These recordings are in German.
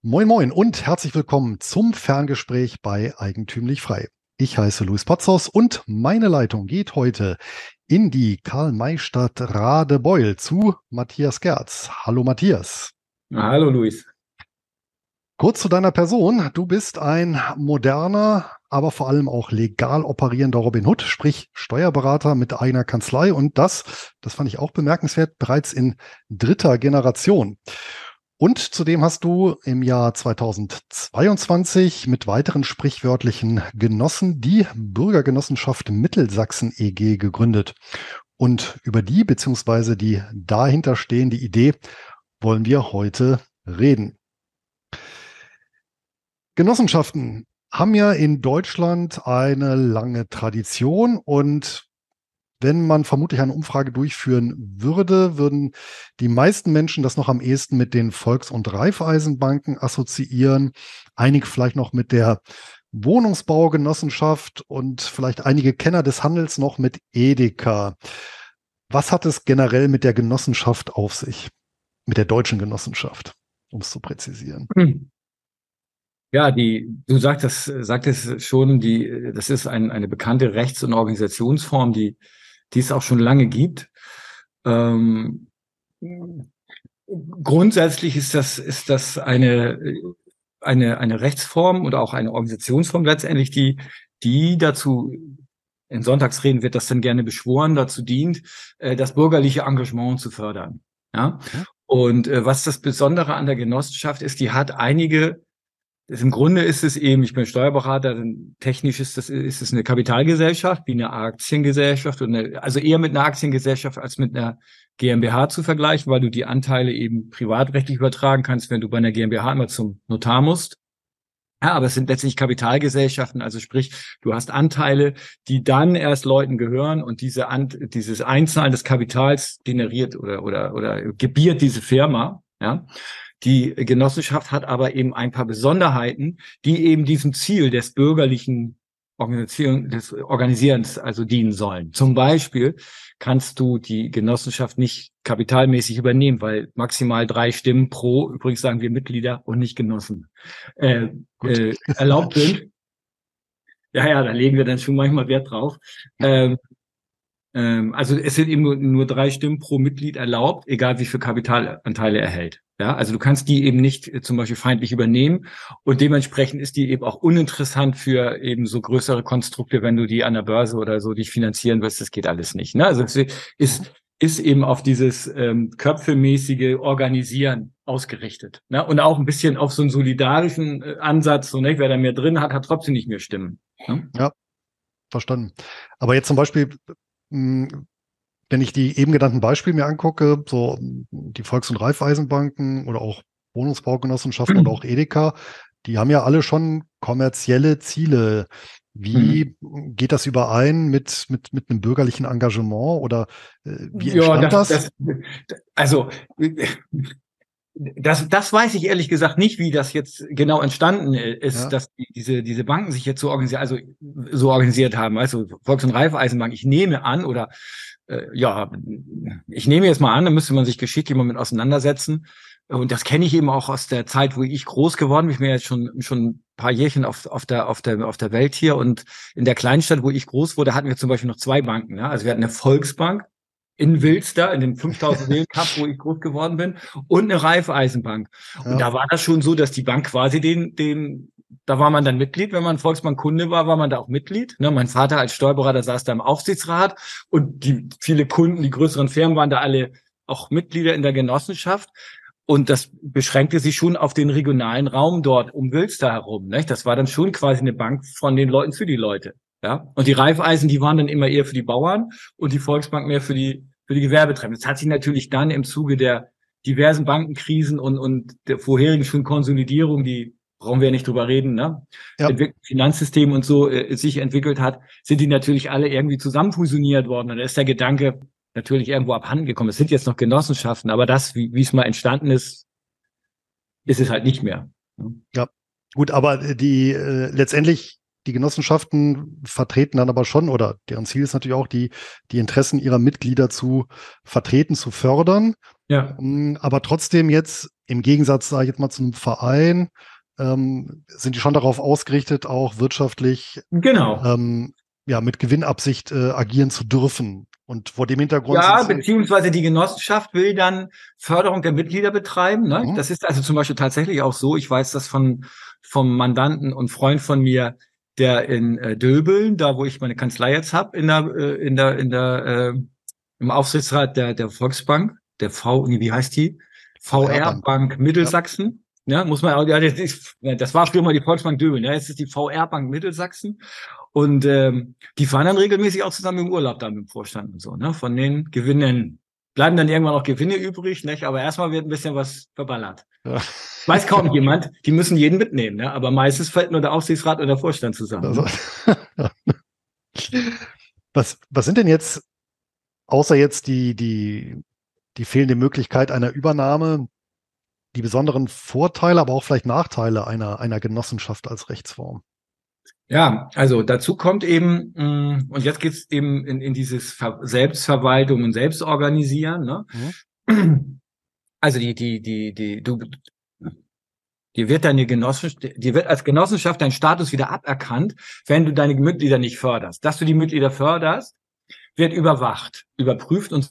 Moin Moin und herzlich willkommen zum Ferngespräch bei Eigentümlich Frei. Ich heiße Luis Potzaus und meine Leitung geht heute in die Karl-May-Stadt Radebeul zu Matthias Gerz. Hallo Matthias. Hallo Luis. Kurz zu deiner Person. Du bist ein moderner, aber vor allem auch legal operierender Robin Hood, sprich Steuerberater mit eigener Kanzlei und das fand ich auch bemerkenswert, bereits in dritter Generation. Und zudem hast du im Jahr 2022 mit weiteren sprichwörtlichen Genossen die Bürgergenossenschaft Mittelsachsen e.G. gegründet. Und über die bzw. die dahinterstehende Idee wollen wir heute reden. Genossenschaften haben ja in Deutschland eine lange Tradition und wenn man vermutlich eine Umfrage durchführen würde, würden die meisten Menschen das noch am ehesten mit den Volks- und Raiffeisenbanken assoziieren. Einige vielleicht noch mit der Wohnungsbaugenossenschaft und vielleicht einige Kenner des Handels noch mit Edeka. Was hat es generell mit der Genossenschaft auf sich? Mit der deutschen Genossenschaft, um es zu präzisieren. Ja, du sagtest schon, das ist eine bekannte Rechts- und Organisationsform, die es auch schon lange gibt. Grundsätzlich ist das eine Rechtsform oder auch eine Organisationsform letztendlich, die dazu, in Sonntagsreden wird das dann gerne beschworen, dazu dient, das bürgerliche Engagement zu fördern. Ja? Und was das Besondere an der Genossenschaft ist, die hat im Grunde ist es eben, ich bin Steuerberater, technisch ist es eine Kapitalgesellschaft, wie eine Aktiengesellschaft, also eher mit einer Aktiengesellschaft als mit einer GmbH zu vergleichen, weil du die Anteile eben privatrechtlich übertragen kannst, wenn du bei einer GmbH immer zum Notar musst. Ja, aber es sind letztlich Kapitalgesellschaften, also sprich, du hast Anteile, die dann erst Leuten gehören und dieses Einzahlen des Kapitals generiert oder gebiert diese Firma, ja. Die Genossenschaft hat aber eben ein paar Besonderheiten, die eben diesem Ziel des bürgerlichen des Organisierens also dienen sollen. Zum Beispiel kannst du die Genossenschaft nicht kapitalmäßig übernehmen, weil maximal 3 Stimmen pro, übrigens sagen wir Mitglieder und nicht Genossen, erlaubt sind. Ja, da legen wir dann schon manchmal Wert drauf. Also es sind eben nur 3 Stimmen pro Mitglied erlaubt, egal wie viel Kapitalanteile er hält. Ja, also du kannst die eben nicht zum Beispiel feindlich übernehmen und dementsprechend ist die eben auch uninteressant für eben so größere Konstrukte, wenn du die an der Börse oder so dich finanzieren willst, das geht alles nicht. Ne? Also es ist eben auf dieses köpfemäßige Organisieren ausgerichtet. Ne? Und auch ein bisschen auf so einen solidarischen Ansatz, so, ne? Wer da mehr drin hat, hat trotzdem nicht mehr Stimmen. Ne? Ja, verstanden. Aber jetzt zum Beispiel, wenn ich die eben genannten Beispiele mir angucke, so die Volks- und Raiffeisenbanken oder auch Wohnungsbaugenossenschaften oder auch Edeka, die haben ja alle schon kommerzielle Ziele. Wie geht das überein mit einem bürgerlichen Engagement oder wie Ja, entstand das? Das weiß ich ehrlich gesagt nicht, wie das jetzt genau entstanden ist, Ja, dass diese Banken sich jetzt so organisiert haben. Also Volks- und Raiffeisenbank, ich nehme an, ich nehme jetzt mal an, da müsste man sich geschicklich mal mit auseinandersetzen. Und das kenne ich eben auch aus der Zeit, wo ich groß geworden bin. Ich bin jetzt schon ein paar Jährchen auf der Welt hier. Und in der Kleinstadt, wo ich groß wurde, hatten wir zum Beispiel noch 2 Banken. Ja? Also wir hatten eine Volksbank in Wilster, in dem 5000 Seelen-Cup, wo ich groß geworden bin, und eine Raiffeisenbank. Und ja, da war das schon so, dass die Bank quasi da war man dann Mitglied, wenn man Volksbank-Kunde war man da auch Mitglied. Ne, mein Vater als Steuerberater saß da im Aufsichtsrat und viele Kunden, die größeren Firmen waren da alle auch Mitglieder in der Genossenschaft. Und das beschränkte sich schon auf den regionalen Raum dort um Wilster herum. Ne? Das war dann schon quasi eine Bank von den Leuten für die Leute. Ja, und die Raiffeisen, die waren dann immer eher für die Bauern und die Volksbank mehr für die Gewerbetreibenden. Das hat sich natürlich dann im Zuge der diversen Bankenkrisen und der vorherigen schon Konsolidierung, die brauchen wir ja nicht drüber reden, ne? ja, Finanzsystem und so sich entwickelt hat, sind die natürlich alle irgendwie zusammen fusioniert worden. Und da ist der Gedanke natürlich irgendwo abhanden gekommen. Es sind jetzt noch Genossenschaften, aber wie es mal entstanden ist, ist es halt nicht mehr. Ne? ja. Gut, aber die letztendlich die Genossenschaften vertreten dann aber schon, oder deren Ziel ist natürlich auch, die Interessen ihrer Mitglieder zu vertreten, zu fördern. Ja. Aber trotzdem jetzt, im Gegensatz, sage ich jetzt mal, zu einem Verein, sind die schon darauf ausgerichtet, auch wirtschaftlich Genau. ja, mit Gewinnabsicht agieren zu dürfen. Und vor dem Hintergrund sind Ja, sie. beziehungsweise die Genossenschaft will dann Förderung der Mitglieder betreiben. Ne? Hm? Das ist also zum Beispiel tatsächlich auch so. Ich weiß das vom Mandanten und Freund von mir, der in Döbeln, da wo ich meine Kanzlei jetzt habe, im Aufsichtsrat der Volksbank, wie heißt die? VR VR-Bank. Bank Ja. Mittelsachsen. Ja, muss man auch, ja, das war früher mal die Volksbank Döbeln, ja, jetzt ist die VR Bank Mittelsachsen. Und die fahren dann regelmäßig auch zusammen im Urlaub dann mit dem Vorstand und so. Ne? Von den Gewinnen bleiben dann irgendwann noch Gewinne übrig, nicht? Aber erstmal wird ein bisschen was verballert. Ja. Weiß kaum jemand, die müssen jeden mitnehmen, ne? Aber meistens fällt nur der Aufsichtsrat und der Vorstand zusammen. Also, Ne? was sind denn jetzt, außer jetzt die fehlende Möglichkeit einer Übernahme, die besonderen Vorteile, aber auch vielleicht Nachteile einer Genossenschaft als Rechtsform? Ja, also dazu kommt eben, und jetzt geht's eben in dieses Selbstverwaltung und Selbstorganisieren. Ne? Mhm. Also dir wird deine Genossenschaft, dir wird als Genossenschaft dein Status wieder aberkannt, wenn du deine Mitglieder nicht förderst. Dass du die Mitglieder förderst, wird überwacht, überprüft und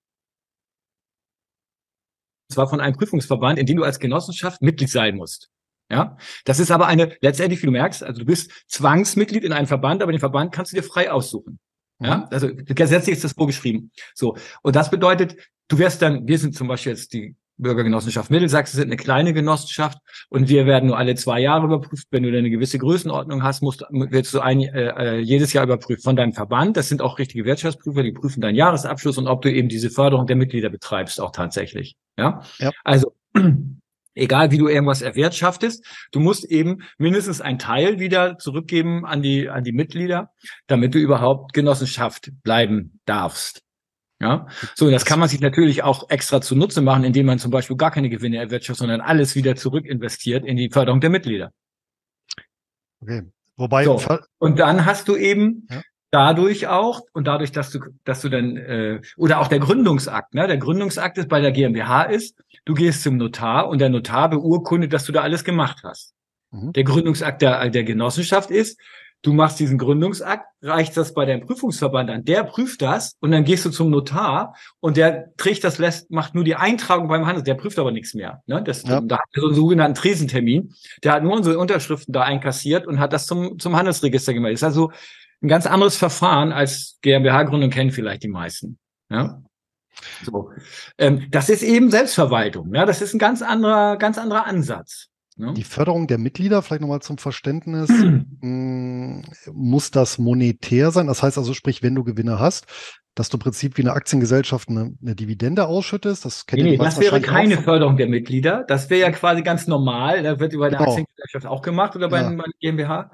zwar von einem Prüfungsverband, in dem du als Genossenschaft Mitglied sein musst. Ja, das ist aber letztendlich, wie du merkst, also du bist Zwangsmitglied in einem Verband, aber den Verband kannst du dir frei aussuchen. Ja, also gesetzlich ist das vorgeschrieben. So. Und das bedeutet, wir sind zum Beispiel jetzt die Bürgergenossenschaft Mittelsachsen, sind eine kleine Genossenschaft und wir werden nur alle 2 Jahre überprüft. Wenn du eine gewisse Größenordnung hast, wirst du jedes Jahr überprüft von deinem Verband. Das sind auch richtige Wirtschaftsprüfer, die prüfen deinen Jahresabschluss und ob du eben diese Förderung der Mitglieder betreibst, auch tatsächlich. Ja, Ja. also egal wie du irgendwas erwirtschaftest, du musst eben mindestens einen Teil wieder zurückgeben an die Mitglieder, damit du überhaupt Genossenschaft bleiben darfst. Ja, so, das kann man sich natürlich auch extra zunutze machen, indem man zum Beispiel gar keine Gewinne erwirtschaftet, sondern alles wieder zurück investiert in die Förderung der Mitglieder. Okay. Wobei, so, und dann hast du eben ja. dadurch, dass du dann, oder auch der Gründungsakt, ne? Der Gründungsakt ist bei der GmbH du gehst zum Notar und der Notar beurkundet, dass du da alles gemacht hast. Mhm. Der Gründungsakt der Genossenschaft ist, du machst diesen Gründungsakt, reichst das bei deinem Prüfungsverband an, der prüft das und dann gehst du zum Notar und der trägt macht nur die Eintragung beim Handel, der prüft aber nichts mehr. Ne? Da hat er so einen sogenannten Tresentermin, der hat nur unsere Unterschriften da einkassiert und hat das zum Handelsregister gemeldet. Das ist also ein ganz anderes Verfahren als GmbH-Gründung kennen vielleicht die meisten. Ja? So. Das ist eben Selbstverwaltung. Ja? Das ist ein ganz anderer Ansatz. Ja? Die Förderung der Mitglieder, vielleicht nochmal zum Verständnis, muss das monetär sein? Das heißt also, sprich, wenn du Gewinne hast, dass du im Prinzip wie eine Aktiengesellschaft eine Dividende ausschüttest? Das kennt Nee, das wäre keine Förderung der Mitglieder. Das wäre ja quasi ganz normal. Das wird über eine Aktiengesellschaft auch gemacht oder bei einer GmbH.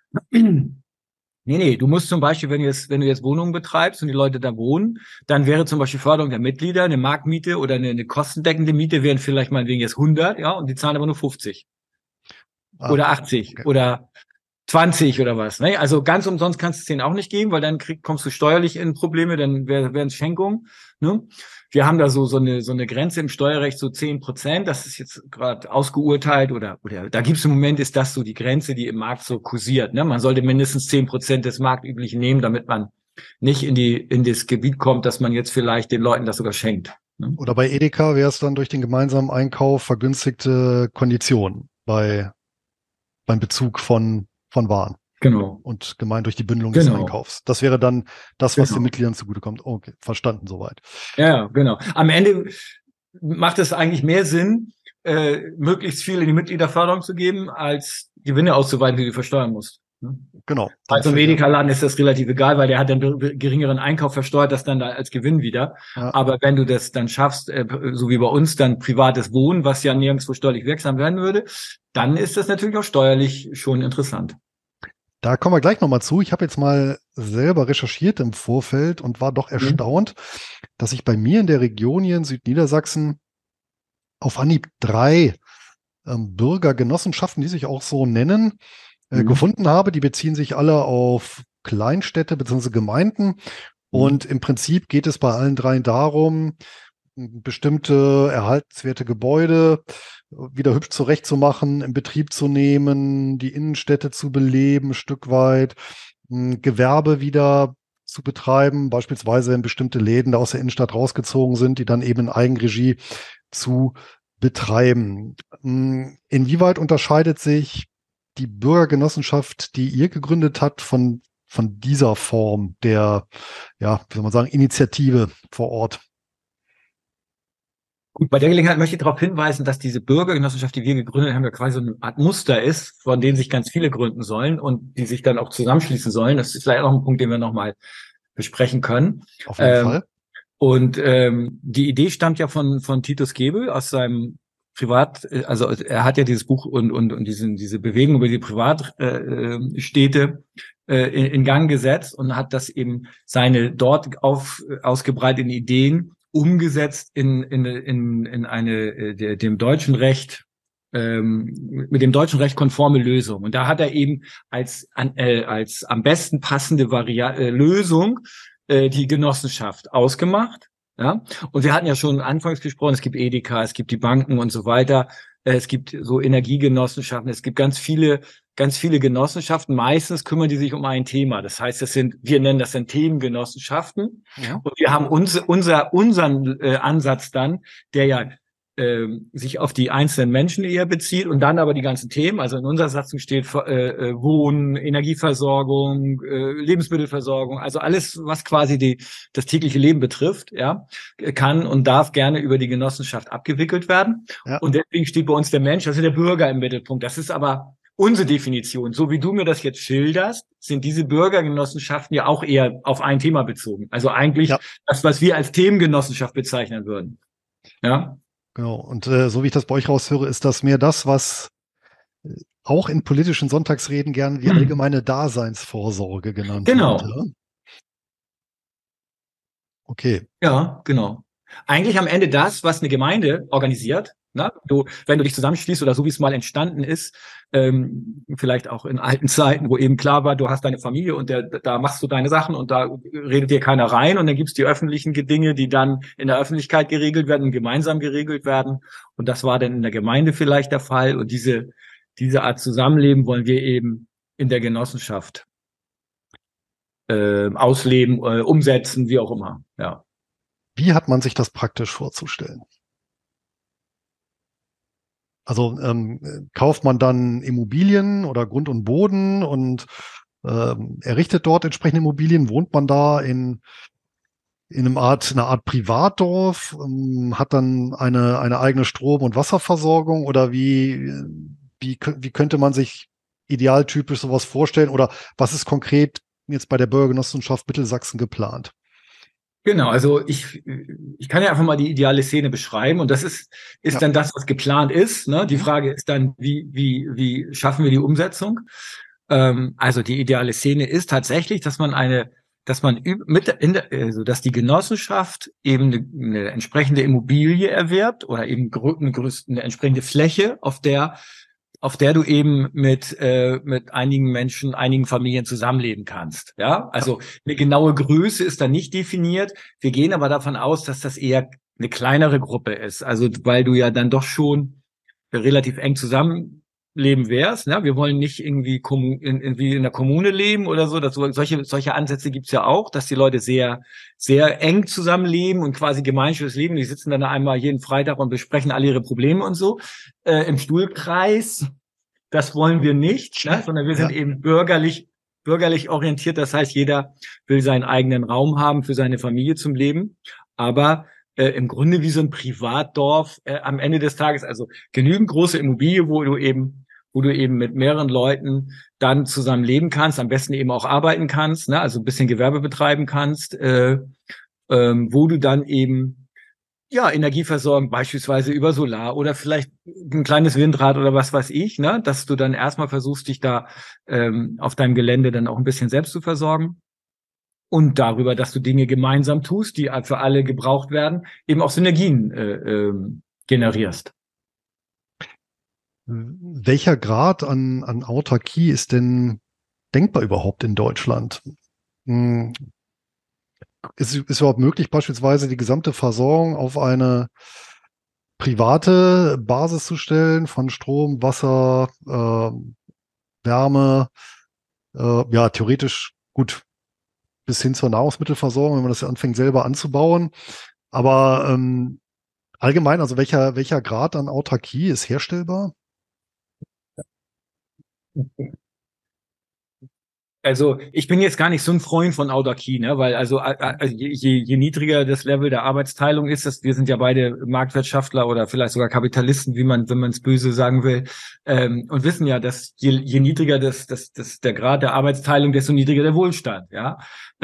Nee, du musst zum Beispiel, wenn du jetzt Wohnungen betreibst und die Leute da wohnen, dann wäre zum Beispiel Förderung der Mitglieder, eine Marktmiete oder eine kostendeckende Miete wären vielleicht meinetwegen jetzt 100, ja, und die zahlen aber nur 50. Oder 80 oder 20 oder was. Ne? Also ganz umsonst kannst du es denen auch nicht geben, weil dann kommst du steuerlich in Probleme, dann wären es Schenkungen. Ne? Wir haben da so eine Grenze im Steuerrecht, so 10%, das ist jetzt gerade ausgeurteilt oder da gibt es im Moment, ist das so die Grenze, die im Markt so kursiert. Ne? Man sollte mindestens 10% des Marktüblichen nehmen, damit man nicht in das Gebiet kommt, dass man jetzt vielleicht den Leuten das sogar schenkt. Ne? Oder bei Edeka wäre es dann durch den gemeinsamen Einkauf vergünstigte Konditionen beim Bezug von Waren. Genau. Und gemeint durch die Bündelung des Einkaufs. Das wäre dann das, was den Mitgliedern zugutekommt. Okay, verstanden soweit. Ja, genau. Am Ende macht es eigentlich mehr Sinn, möglichst viel in die Mitgliederförderung zu geben, als Gewinne auszuweiten, die du versteuern musst. Genau. Also im Edeka-Laden ist das relativ egal, weil der hat einen geringeren Einkauf, versteuert das dann da als Gewinn wieder. Ja. Aber wenn du das dann schaffst, so wie bei uns, dann privates Wohnen, was ja nirgendwo steuerlich wirksam werden würde, dann ist das natürlich auch steuerlich schon interessant. Da kommen wir gleich nochmal zu. Ich habe jetzt mal selber recherchiert im Vorfeld und war doch erstaunt, dass ich bei mir in der Region hier in Südniedersachsen auf Anhieb 3 Bürgergenossenschaften, die sich auch so nennen, gefunden habe. Die beziehen sich alle auf Kleinstädte bzw. Gemeinden. Und im Prinzip geht es bei allen 3 darum, bestimmte erhaltenswerte Gebäude wieder hübsch zurechtzumachen, in Betrieb zu nehmen, die Innenstädte zu beleben, ein Stück weit, Gewerbe wieder zu betreiben, beispielsweise wenn bestimmte Läden da aus der Innenstadt rausgezogen sind, die dann eben in Eigenregie zu betreiben. Inwieweit unterscheidet sich die Bürgergenossenschaft, die ihr gegründet habt, von dieser Form der, ja, wie soll man sagen, Initiative vor Ort? Gut, bei der Gelegenheit möchte ich darauf hinweisen, dass diese Bürgergenossenschaft, die wir gegründet haben, ja quasi so eine Art Muster ist, von denen sich ganz viele gründen sollen und die sich dann auch zusammenschließen sollen. Das ist vielleicht auch ein Punkt, den wir nochmal besprechen können. Auf jeden Fall. Und die Idee stammt ja von Titus Gebel aus seinem also er hat ja dieses Buch und diese Bewegung über die Privatstädte in Gang gesetzt und hat das eben seine dort ausgebreiteten Ideen umgesetzt in eine dem deutschen Recht mit dem deutschen Recht konforme Lösung. Und da hat er eben als am besten passende Lösung die Genossenschaft ausgemacht. Ja, und wir hatten ja schon anfangs gesprochen, es gibt Edeka, es gibt die Banken und so weiter, es gibt so Energiegenossenschaften, es gibt ganz viele Genossenschaften. Meistens kümmern die sich um ein Thema. Das heißt, wir nennen das dann Themengenossenschaften. Ja. Und wir haben unseren Ansatz dann, der ja sich auf die einzelnen Menschen eher bezieht und dann aber die ganzen Themen, also in unserer Satzung steht Wohnen, Energieversorgung, Lebensmittelversorgung, also alles, was quasi das tägliche Leben betrifft, ja, kann und darf gerne über die Genossenschaft abgewickelt werden. Ja. Und deswegen steht bei uns der Mensch, also der Bürger im Mittelpunkt. Das ist aber unsere Definition. So wie du mir das jetzt schilderst, sind diese Bürgergenossenschaften ja auch eher auf ein Thema bezogen. Also eigentlich das, was wir als Themengenossenschaft bezeichnen würden. Ja. Genau. Und so wie ich das bei euch raushöre, ist das mehr das, was auch in politischen Sonntagsreden gerne die allgemeine Daseinsvorsorge genannt wird. Ja? Okay. Ja, genau. Eigentlich am Ende das, was eine Gemeinde organisiert. Ne? Wenn du dich zusammenschließt oder so wie es mal entstanden ist, vielleicht auch in alten Zeiten, wo eben klar war, du hast deine Familie und da machst du deine Sachen und da redet dir keiner rein und dann gibt's die öffentlichen Dinge, die dann in der Öffentlichkeit geregelt werden und gemeinsam geregelt werden. Und das war dann in der Gemeinde vielleicht der Fall. Und diese Art Zusammenleben wollen wir eben in der Genossenschaft ausleben, umsetzen, wie auch immer. Ja. Wie hat man sich das praktisch vorzustellen? Also kauft man dann Immobilien oder Grund und Boden und errichtet dort entsprechende Immobilien? Wohnt man da in einer Art Privatdorf? Hat dann eine eigene Strom- und Wasserversorgung? Oder wie könnte man sich idealtypisch sowas vorstellen? Oder was ist konkret jetzt bei der Bürgergenossenschaft Mittelsachsen geplant? Genau, also ich kann ja einfach mal die ideale Szene beschreiben und das ist dann das, was geplant ist. Ne? Die Frage ist dann, wie schaffen wir die Umsetzung? Also die ideale Szene ist tatsächlich, dass die Genossenschaft eben eine entsprechende Immobilie erwirbt oder eben eine entsprechende Fläche, auf der du eben mit einigen Menschen, einigen Familien zusammenleben kannst. Ja, also eine genaue Größe ist da nicht definiert. Wir gehen aber davon aus, dass das eher eine kleinere Gruppe ist. Also weil du ja dann doch schon relativ eng zusammenleben wärst. Ne? Wir wollen nicht irgendwie in der Kommune leben oder so. Solche Ansätze gibt's ja auch, dass die Leute sehr, sehr eng zusammenleben und quasi gemeinschaftliches Leben. Die sitzen dann einmal jeden Freitag und besprechen alle ihre Probleme und so. Im Stuhlkreis, das wollen wir nicht, ne? Sondern wir sind eben bürgerlich orientiert. Das heißt, jeder will seinen eigenen Raum haben für seine Familie zum Leben. Aber im Grunde wie so ein Privatdorf am Ende des Tages, also genügend große Immobilie, wo du eben mit mehreren Leuten dann zusammen leben kannst, am besten eben auch arbeiten kannst, ne? Also ein bisschen Gewerbe betreiben kannst, wo du dann eben Energie versorgen, beispielsweise über Solar oder vielleicht ein kleines Windrad oder was weiß ich, ne, dass du dann erstmal versuchst, dich da auf deinem Gelände dann auch ein bisschen selbst zu versorgen und darüber, dass du Dinge gemeinsam tust, die für alle gebraucht werden, eben auch Synergien generierst. Welcher Grad an Autarkie ist denn denkbar überhaupt in Deutschland? ist überhaupt möglich, beispielsweise die gesamte Versorgung auf eine private Basis zu stellen von Strom, Wasser, Wärme, ja, theoretisch gut bis hin zur Nahrungsmittelversorgung, wenn man das anfängt selber anzubauen. Aber allgemein, also welcher Grad an Autarkie ist herstellbar? Also ich bin jetzt gar nicht so ein Freund von Autarkie, ne? Weil je niedriger das Level der Arbeitsteilung ist, wir sind ja beide Marktwirtschaftler oder vielleicht sogar Kapitalisten, wenn man es böse sagen will, und wissen ja, dass je niedriger der Grad der Arbeitsteilung, desto niedriger der Wohlstand, ja.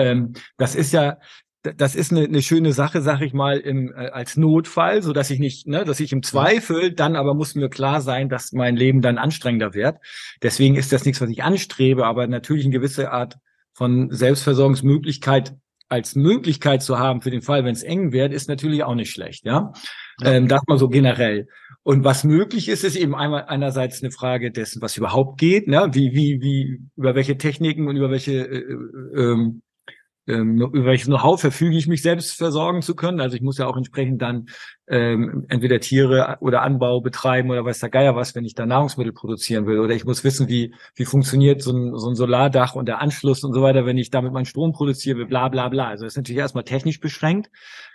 Das ist eine schöne Sache, sag ich mal, als Notfall, so dass ich nicht, ne, dass ich im Zweifel dann aber muss mir klar sein, dass mein Leben dann anstrengender wird. Deswegen ist das nichts, was ich anstrebe, aber natürlich eine gewisse Art von Selbstversorgungsmöglichkeit als Möglichkeit zu haben für den Fall, wenn es eng wird, ist natürlich auch nicht schlecht, ja. Das mal so generell. Und was möglich ist, ist eben einerseits eine Frage dessen, was überhaupt geht, ne, über welche Techniken und über welches Know-how verfüge ich mich selbst versorgen zu können. Also ich muss ja auch entsprechend dann entweder Tiere oder Anbau betreiben oder weiß der Geier was, wenn ich da Nahrungsmittel produzieren will. Oder ich muss wissen, wie funktioniert so ein Solardach und der Anschluss und so weiter, wenn ich damit meinen Strom produziere will, bla bla bla. Also das ist natürlich erstmal technisch beschränkt.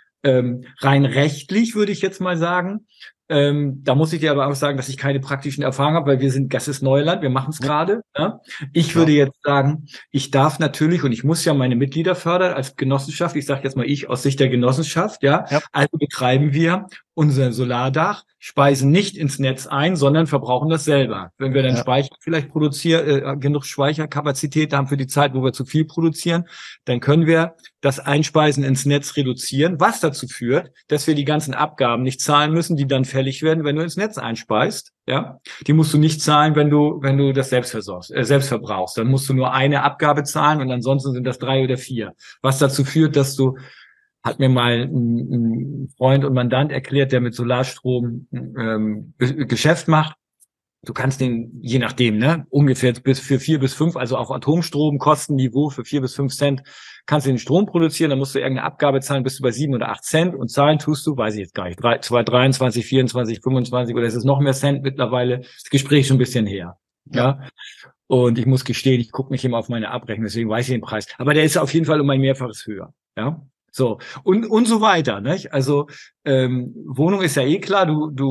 Rein rechtlich würde ich jetzt mal sagen, da muss ich dir aber auch sagen, dass ich keine praktischen Erfahrungen habe, weil das ist Neuland, wir machen es gerade. Ja? Ich würde jetzt sagen, ich darf natürlich und ich muss ja meine Mitglieder fördern als Genossenschaft. Ich sage jetzt mal aus Sicht der Genossenschaft, ja. Also betreiben wir unser Solardach, speisen nicht ins Netz ein, sondern verbrauchen das selber. Wenn wir dann Speicher vielleicht genug Speicherkapazität haben für die Zeit, wo wir zu viel produzieren, dann können wir das Einspeisen ins Netz reduzieren, was dazu führt, dass wir die ganzen Abgaben nicht zahlen müssen, die dann fällig werden, wenn du ins Netz einspeist. Ja, die musst du nicht zahlen, wenn du das selbst verbrauchst. Dann musst du nur eine Abgabe zahlen und ansonsten sind das 3 oder 4. Was dazu führt, hat mir mal ein Freund und Mandant erklärt, der mit Solarstrom Geschäft macht. Du kannst den, je nachdem, ne, ungefähr für 4 bis 5, also auf Atomstromkostenniveau für 4 bis 5 Cent kannst du den Strom produzieren, dann musst du irgendeine Abgabe zahlen, bist du bei 7 oder 8 Cent und zahlen tust du, weiß ich jetzt gar nicht, 23, 24, 25 oder ist es noch mehr Cent mittlerweile, das Gespräch schon ein bisschen her. Ja. Und ich muss gestehen, ich gucke nicht immer auf meine Abrechnung, deswegen weiß ich den Preis. Aber der ist auf jeden Fall um ein Mehrfaches höher. Ja. So, und so weiter, nicht? Also, Wohnung ist ja eh klar,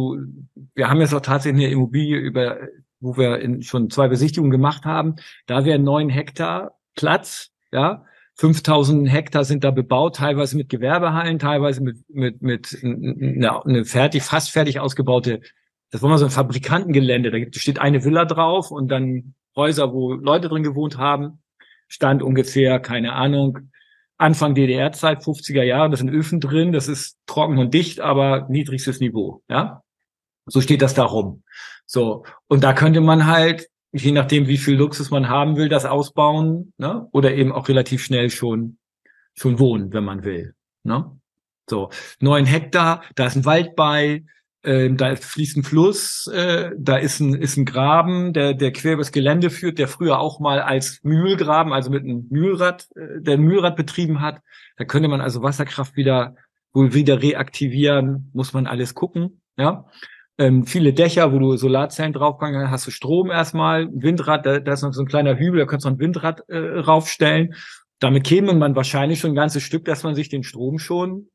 wir haben jetzt auch tatsächlich eine Immobilie wo wir schon 2 Besichtigungen gemacht haben. Da wären 9 Hektar Platz, ja. 5000 Hektar sind da bebaut, teilweise mit Gewerbehallen, teilweise mit eine fast fertig ausgebaute, das war mal so ein Fabrikantengelände, da steht eine Villa drauf und dann Häuser, wo Leute drin gewohnt haben, stand ungefähr, keine Ahnung, Anfang DDR-Zeit, 50er Jahre, das sind Öfen drin, das ist trocken und dicht, aber niedrigstes Niveau, ja. So steht das da rum. So. Und da könnte man halt, je nachdem, wie viel Luxus man haben will, das ausbauen, ne? Oder eben auch relativ schnell schon wohnen, wenn man will, ne? So. 9 Hektar, da ist ein Wald bei, da fließt ein Fluss, da ist ein Graben, der quer übers Gelände führt, der früher auch mal als Mühlgraben, also mit einem Mühlrad, der ein Mühlrad betrieben hat. Da könnte man also Wasserkraft wohl wieder reaktivieren, muss man alles gucken, ja. Viele Dächer, wo du Solarzellen draufpacken kannst, hast du Strom erstmal, ein Windrad, da ist noch so ein kleiner Hügel, da kannst du noch ein Windrad raufstellen. Damit käme man wahrscheinlich schon ein ganzes Stück, dass man sich den Strom schon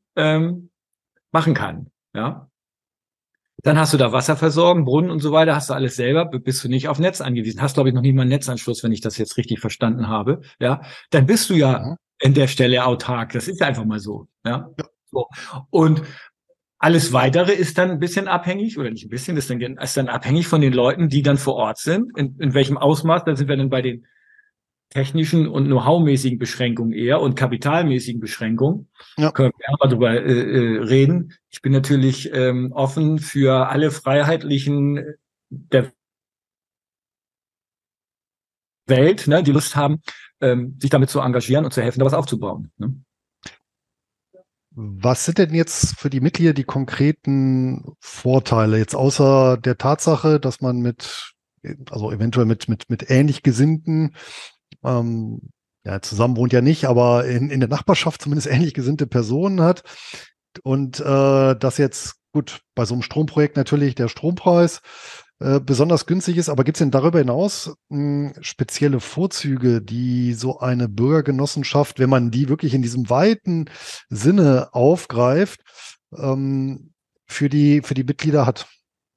machen kann, ja. Dann hast du da Wasserversorgung, Brunnen und so weiter, hast du alles selber, bist du nicht auf Netz angewiesen. Hast, glaube ich, noch nie mal einen Netzanschluss, wenn ich das jetzt richtig verstanden habe. Ja, dann bist du ja an der Stelle autark. Das ist einfach mal so. Ja. So. Und alles Weitere ist dann ein bisschen abhängig, oder nicht ein bisschen, ist dann abhängig von den Leuten, die dann vor Ort sind. In welchem Ausmaß, da sind wir dann bei den technischen und Know-how-mäßigen Beschränkungen eher und kapitalmäßigen Beschränkungen. Ja. Können wir auch mal drüber reden. Ich bin natürlich offen für alle Freiheitlichen der Welt, ne, die Lust haben, sich damit zu engagieren und zu helfen, da was aufzubauen. Ne? Was sind denn jetzt für die Mitglieder die konkreten Vorteile, jetzt außer der Tatsache, dass man eventuell mit ähnlich Gesinnten ja, zusammen wohnt ja nicht, aber in der Nachbarschaft zumindest ähnlich gesinnte Personen hat. Und das jetzt, gut, bei so einem Stromprojekt natürlich der Strompreis besonders günstig ist, aber gibt es denn darüber hinaus spezielle Vorzüge, die so eine Bürgergenossenschaft, wenn man die wirklich in diesem weiten Sinne aufgreift, für die Mitglieder hat?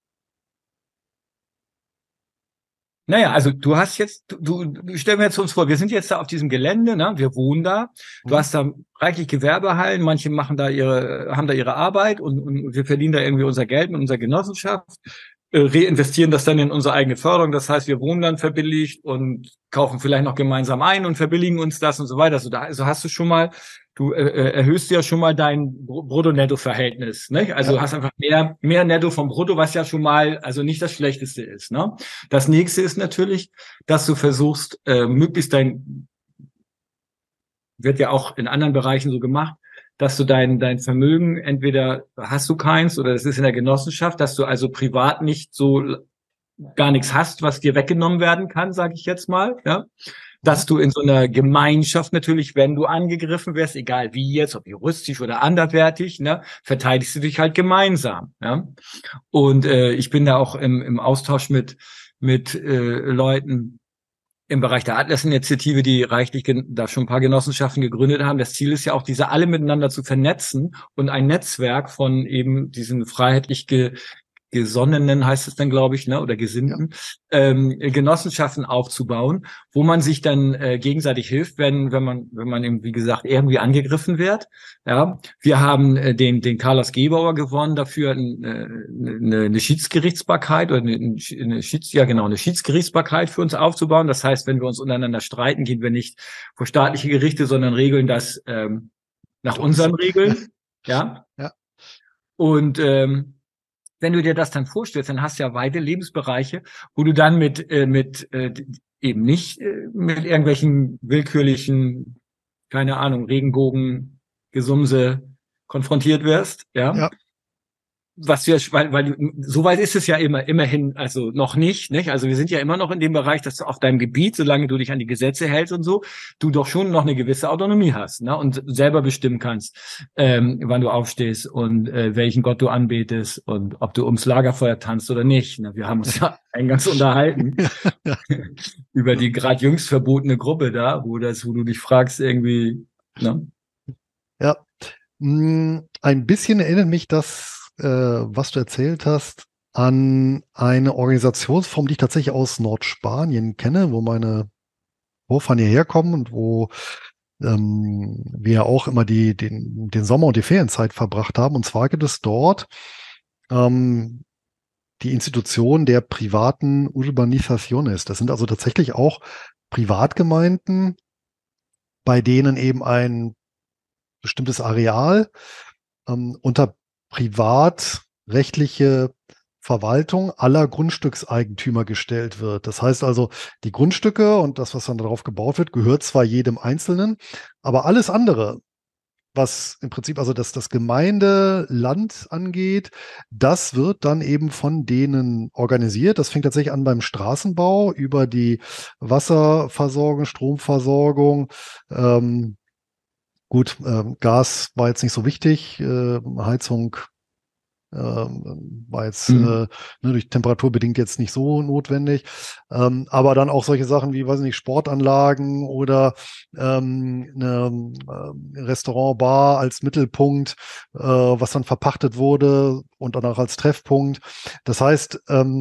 Naja, also du hast jetzt, stell mir jetzt uns vor, wir sind jetzt da auf diesem Gelände, ne? Wir wohnen da. Du Mhm. hast da reichlich Gewerbehallen, manche haben da ihre Arbeit und wir verdienen da irgendwie unser Geld mit unserer Genossenschaft, reinvestieren das dann in unsere eigene Förderung. Das heißt, wir wohnen dann verbilligt und kaufen vielleicht noch gemeinsam ein und verbilligen uns das und so weiter. Also hast du schon mal, du erhöhst ja schon mal dein Brutto-Netto-Verhältnis, ne? Also Ja, du hast einfach mehr Netto vom Brutto, was ja schon mal, also nicht das Schlechteste ist, ne? Das nächste ist natürlich, dass du versuchst, möglichst wird ja auch in anderen Bereichen so gemacht, dass du dein Vermögen, entweder hast du keins oder es ist in der Genossenschaft, dass du also privat nicht so gar nichts hast, was dir weggenommen werden kann, sage ich jetzt mal, ja. mhm. Dass du in so einer Gemeinschaft natürlich, wenn du angegriffen wirst, egal wie jetzt, ob juristisch oder anderweitig, ne, verteidigst du dich halt gemeinsam, ja. Und ich bin da auch im Austausch mit Leuten im Bereich der Atlas-Initiative, die reichlich da schon ein paar Genossenschaften gegründet haben. Das Ziel ist ja auch, diese alle miteinander zu vernetzen und ein Netzwerk von eben diesen freiheitlich Gesonnenen heißt es dann, glaube ich, ne, oder Ja, Gesinnten, Genossenschaften aufzubauen, wo man sich dann gegenseitig hilft, wenn man eben, wie gesagt, irgendwie angegriffen wird. Ja, wir haben den Carlos Gebauer gewonnen, dafür eine Schiedsgerichtsbarkeit oder eine Schiedsgerichtsbarkeit für uns aufzubauen. Das heißt, wenn wir uns untereinander streiten, gehen wir nicht vor staatliche Gerichte, sondern regeln das nach doch, ist, unseren Regeln. Ja, ja, und wenn du dir das dann vorstellst, dann hast du ja weite Lebensbereiche, wo du dann eben nicht mit irgendwelchen willkürlichen, keine Ahnung, Regenbogen, Gesumse konfrontiert wirst, ja. ja, Was wir, weil so weit ist es ja immerhin, also noch nicht? Also wir sind ja immer noch in dem Bereich, dass du auf deinem Gebiet, solange du dich an die Gesetze hältst und so, du doch schon noch eine gewisse Autonomie hast, ne? Und selber bestimmen kannst, wann du aufstehst und welchen Gott du anbetest und ob du ums Lagerfeuer tanzt oder nicht. Ne? Wir haben uns ja eingangs unterhalten ja, über die gerade jüngst verbotene Gruppe da, wo du dich fragst irgendwie, ne? ja. Ein bisschen erinnert mich das, was du erzählt hast, an eine Organisationsform, die ich tatsächlich aus Nordspanien kenne, wo meine Vorfahren hierher kommen und wo wir auch immer den Sommer und die Ferienzeit verbracht haben. Und zwar gibt es dort ähm, die Institution der privaten Urbanizaciones. Das sind also tatsächlich auch Privatgemeinden, bei denen eben ein bestimmtes Areal unter privatrechtliche Verwaltung aller Grundstückseigentümer gestellt wird. Das heißt also, die Grundstücke und das, was dann darauf gebaut wird, gehört zwar jedem Einzelnen, aber alles andere, was im Prinzip also das Gemeindeland angeht, das wird dann eben von denen organisiert. Das fängt tatsächlich an beim Straßenbau über die Wasserversorgung, Stromversorgung. Gut, Gas war jetzt nicht so wichtig, Heizung war jetzt Mhm. durch Temperatur bedingt jetzt nicht so notwendig. Aber dann auch solche Sachen wie, weiß ich nicht, Sportanlagen oder eine Restaurant, Bar als Mittelpunkt, was dann verpachtet wurde und dann auch als Treffpunkt. Das heißt,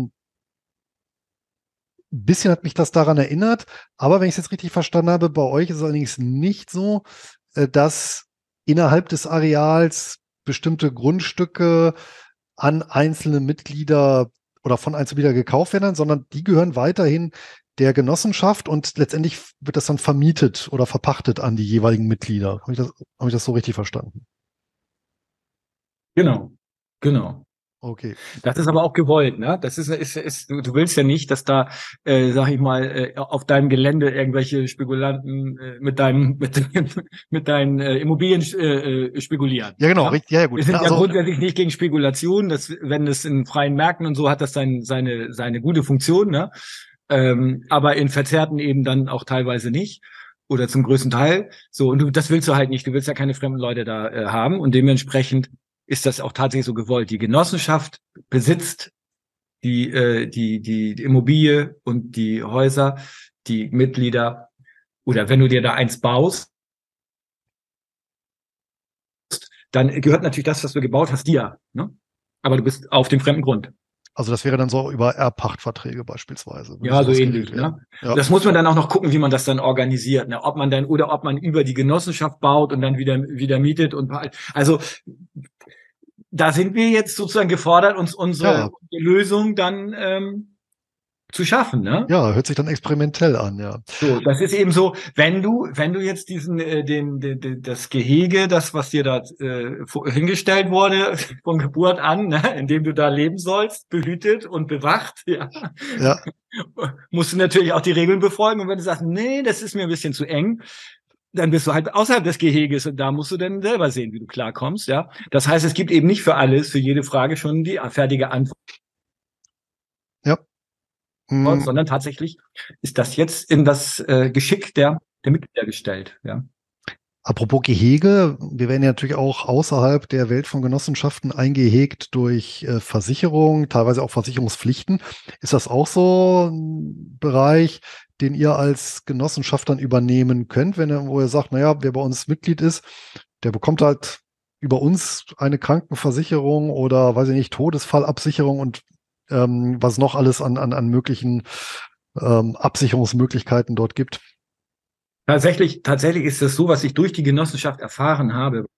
ein bisschen hat mich das daran erinnert, aber wenn ich es jetzt richtig verstanden habe, bei euch ist es allerdings nicht so, dass innerhalb des Areals bestimmte Grundstücke an einzelne Mitglieder oder von Einzelmitgliedern gekauft werden, sondern die gehören weiterhin der Genossenschaft und letztendlich wird das dann vermietet oder verpachtet an die jeweiligen Mitglieder. Habe ich das so richtig verstanden? Genau, genau. Okay. Das ist aber auch gewollt, ne? Das du willst ja nicht, dass da, sag ich mal, auf deinem Gelände irgendwelche Spekulanten mit deinen Immobilien spekulieren. Ja, genau, Ja? richtig. Ja, ja, Wir gut. Ja, sind ja also, grundsätzlich nicht gegen Spekulation, wenn es in freien Märkten und so hat das seine gute Funktion, ne? Aber in verzerrten eben dann auch teilweise nicht. oder zum größten Teil. So, und das willst du halt nicht. Du willst ja keine fremden Leute da haben. Und dementsprechend ist das auch tatsächlich so gewollt. Die Genossenschaft besitzt die Immobilie und die Häuser, die Mitglieder, oder wenn du dir da eins baust, dann gehört natürlich das, was du gebaut hast, dir. Ne? Aber du bist auf dem fremden Grund. Also das wäre dann so über Erbpachtverträge beispielsweise. Ja, so ähnlich. Ne? Ja. Das muss man dann auch noch gucken, wie man das dann organisiert. Ne? Ob man über die Genossenschaft baut und dann wieder mietet und also da sind wir jetzt sozusagen gefordert, uns unsere Lösung dann zu schaffen, ne? Ja, hört sich dann experimentell an, ja. So, das ist eben so, wenn du jetzt das Gehege, das, was dir da hingestellt wurde, von Geburt an, ne, in dem du da leben sollst, behütet und bewacht, ja, musst du natürlich auch die Regeln befolgen. Und wenn du sagst, nee, das ist mir ein bisschen zu eng, dann bist du halt außerhalb des Geheges und da musst du dann selber sehen, wie du klarkommst, ja. Das heißt, es gibt eben nicht für alles, für jede Frage schon die fertige Antwort. Ja. Sondern tatsächlich ist das jetzt in das Geschick der Mitglieder gestellt. Ja. Apropos Gehege, wir werden ja natürlich auch außerhalb der Welt von Genossenschaften eingehegt durch Versicherungen, teilweise auch Versicherungspflichten. Ist das auch so ein Bereich, den ihr als Genossenschaft dann übernehmen könnt, wo ihr sagt, naja, wer bei uns Mitglied ist, der bekommt halt über uns eine Krankenversicherung oder, weiß ich nicht, Todesfallabsicherung und was noch alles an möglichen Absicherungsmöglichkeiten dort gibt. Tatsächlich ist es so, was ich durch die Genossenschaft erfahren habe.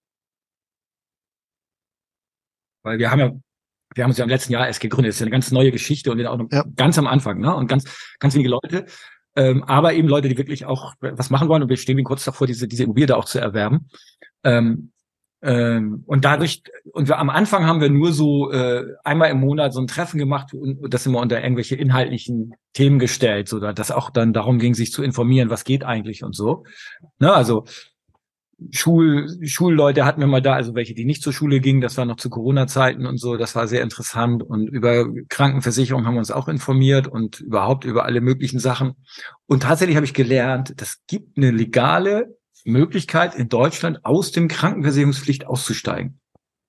Weil wir haben uns ja im letzten Jahr erst gegründet. Das ist ja eine ganz neue Geschichte und wir sind auch noch ganz am Anfang, ne? Und ganz wenige Leute. Aber eben Leute, die wirklich auch was machen wollen und wir stehen kurz davor, diese Immobilie da auch zu erwerben. Und am Anfang haben wir nur so einmal im Monat so ein Treffen gemacht und das immer unter irgendwelche inhaltlichen Themen gestellt, so dass auch dann darum ging, sich zu informieren, was geht eigentlich und so. Ne, also Schulleute hatten wir mal da, also welche, die nicht zur Schule gingen, das war noch zu Corona-Zeiten und so, das war sehr interessant. Und über Krankenversicherung haben wir uns auch informiert und überhaupt über alle möglichen Sachen. Und tatsächlich habe ich gelernt, das gibt eine legale Möglichkeit in Deutschland aus dem Krankenversicherungspflicht auszusteigen.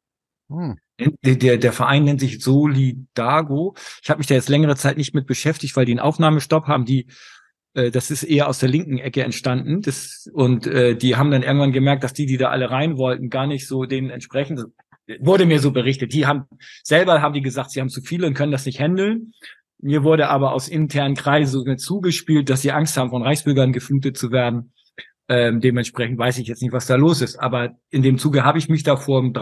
Der Verein nennt sich Solidago. Ich habe mich da jetzt längere Zeit nicht mit beschäftigt, weil die einen Aufnahmestopp haben. Das ist eher aus der linken Ecke entstanden. Die haben dann irgendwann gemerkt, dass die da alle rein wollten, gar nicht so denen entsprechend. Wurde mir so berichtet. Die haben die gesagt, sie haben zu viele und können das nicht handeln. Mir wurde aber aus internen Kreisen so zugespielt, dass sie Angst haben, von Reichsbürgern geflutet zu werden. Dementsprechend weiß ich jetzt nicht, was da los ist. Aber in dem Zuge habe ich mich da vor einem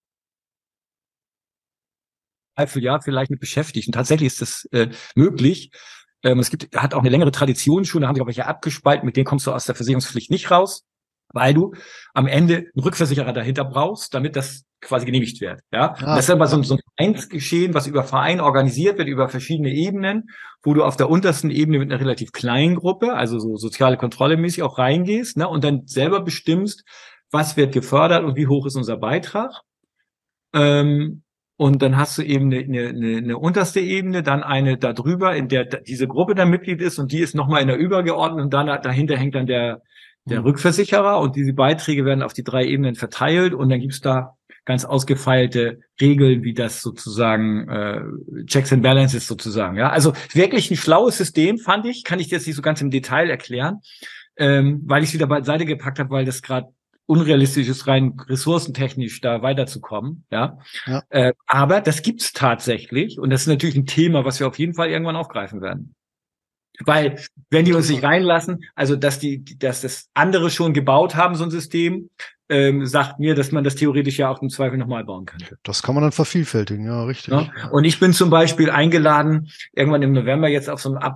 Dreivierteljahr vielleicht mit beschäftigt. Und tatsächlich ist das möglich. Hat auch eine längere Tradition schon. Da haben sich auch welche abgespalten. Mit denen kommst du aus der Versicherungspflicht nicht raus, weil du am Ende einen Rückversicherer dahinter brauchst, damit das quasi genehmigt wird. Ja, das ist aber so ein Vereinsgeschehen, was über Verein organisiert wird, über verschiedene Ebenen, wo du auf der untersten Ebene mit einer relativ kleinen Gruppe, also so soziale Kontrolle mäßig auch reingehst, ne, und dann selber bestimmst, was wird gefördert und wie hoch ist unser Beitrag. Und dann hast du eben eine unterste Ebene, dann eine da drüber, in der diese Gruppe dann Mitglied ist und die ist nochmal in der übergeordneten und dann dahinter hängt dann der Rückversicherer und diese Beiträge werden auf die 3 Ebenen verteilt und dann gibt's da ganz ausgefeilte Regeln, wie das sozusagen Checks and Balances sozusagen. Ja, also wirklich ein schlaues System, fand ich, kann ich dir jetzt nicht so ganz im Detail erklären, weil ich es wieder beiseite gepackt habe, weil das gerade unrealistisch ist, rein ressourcentechnisch da weiterzukommen. Ja. Aber das gibt's tatsächlich und das ist natürlich ein Thema, was wir auf jeden Fall irgendwann aufgreifen werden. Weil, wenn die uns nicht reinlassen, also dass das andere schon gebaut haben, so ein System, sagt mir, dass man das theoretisch ja auch im Zweifel nochmal bauen könnte. Das kann man dann vervielfältigen, ja, richtig. Ja? Und ich bin zum Beispiel eingeladen, irgendwann im November jetzt auf so einem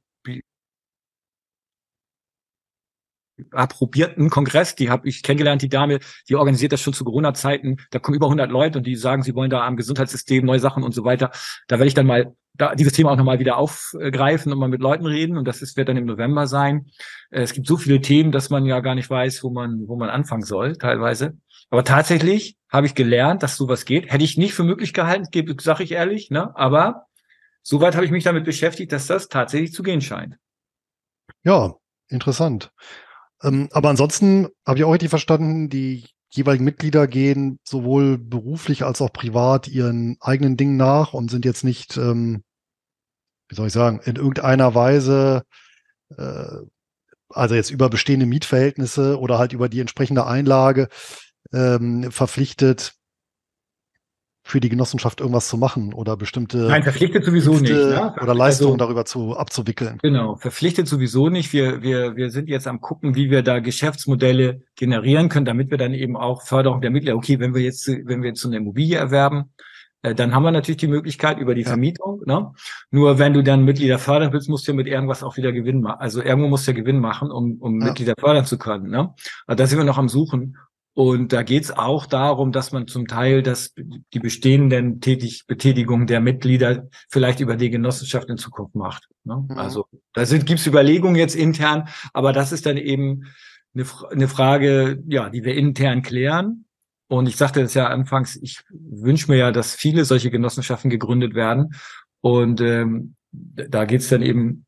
approbierten Kongress, die habe ich kennengelernt, die Dame, die organisiert das schon zu Corona-Zeiten, da kommen über 100 Leute und die sagen, sie wollen da am Gesundheitssystem neue Sachen und so weiter. Da werde ich dann mal dieses Thema auch nochmal wieder aufgreifen und mal mit Leuten reden und wird dann im November sein. Es gibt so viele Themen, dass man ja gar nicht weiß, wo man anfangen soll, teilweise. Aber tatsächlich habe ich gelernt, dass sowas geht. Hätte ich nicht für möglich gehalten, sage ich ehrlich, ne? Aber soweit habe ich mich damit beschäftigt, dass das tatsächlich zu gehen scheint. Ja, interessant. Aber ansonsten habe ich auch richtig verstanden, die jeweiligen Mitglieder gehen sowohl beruflich als auch privat ihren eigenen Dingen nach und sind jetzt nicht, wie soll ich sagen, in irgendeiner Weise, äh, also jetzt über bestehende Mietverhältnisse oder halt über die entsprechende Einlage verpflichtet, für die Genossenschaft irgendwas zu machen oder bestimmte Nein, verpflichtet sowieso nicht. Dienste Ne? oder Leistungen Also darüber abzuwickeln. genau, verpflichtet sowieso nicht. Wir sind jetzt am gucken, wie wir da Geschäftsmodelle generieren können, damit wir dann eben auch Förderung der Mitglieder, okay, wenn wir jetzt so eine Immobilie erwerben, dann haben wir natürlich die Möglichkeit über die Ja, Vermietung. Ne? Nur wenn du dann Mitglieder fördern willst, musst du ja mit irgendwas auch wieder Gewinn machen. Also irgendwo musst du ja Gewinn machen, um ja, Mitglieder fördern zu können. Ne? Also da sind wir noch am Suchen. Und da geht's auch darum, dass man zum Teil die bestehenden Betätigungen der Mitglieder vielleicht über die Genossenschaft in Zukunft macht. Ne? mhm. Also gibt's Überlegungen jetzt intern, aber das ist dann eben eine Frage, ja, die wir intern klären. Und ich sagte das ja anfangs, ich wünsche mir ja, dass viele solche Genossenschaften gegründet werden. Und da geht's dann eben,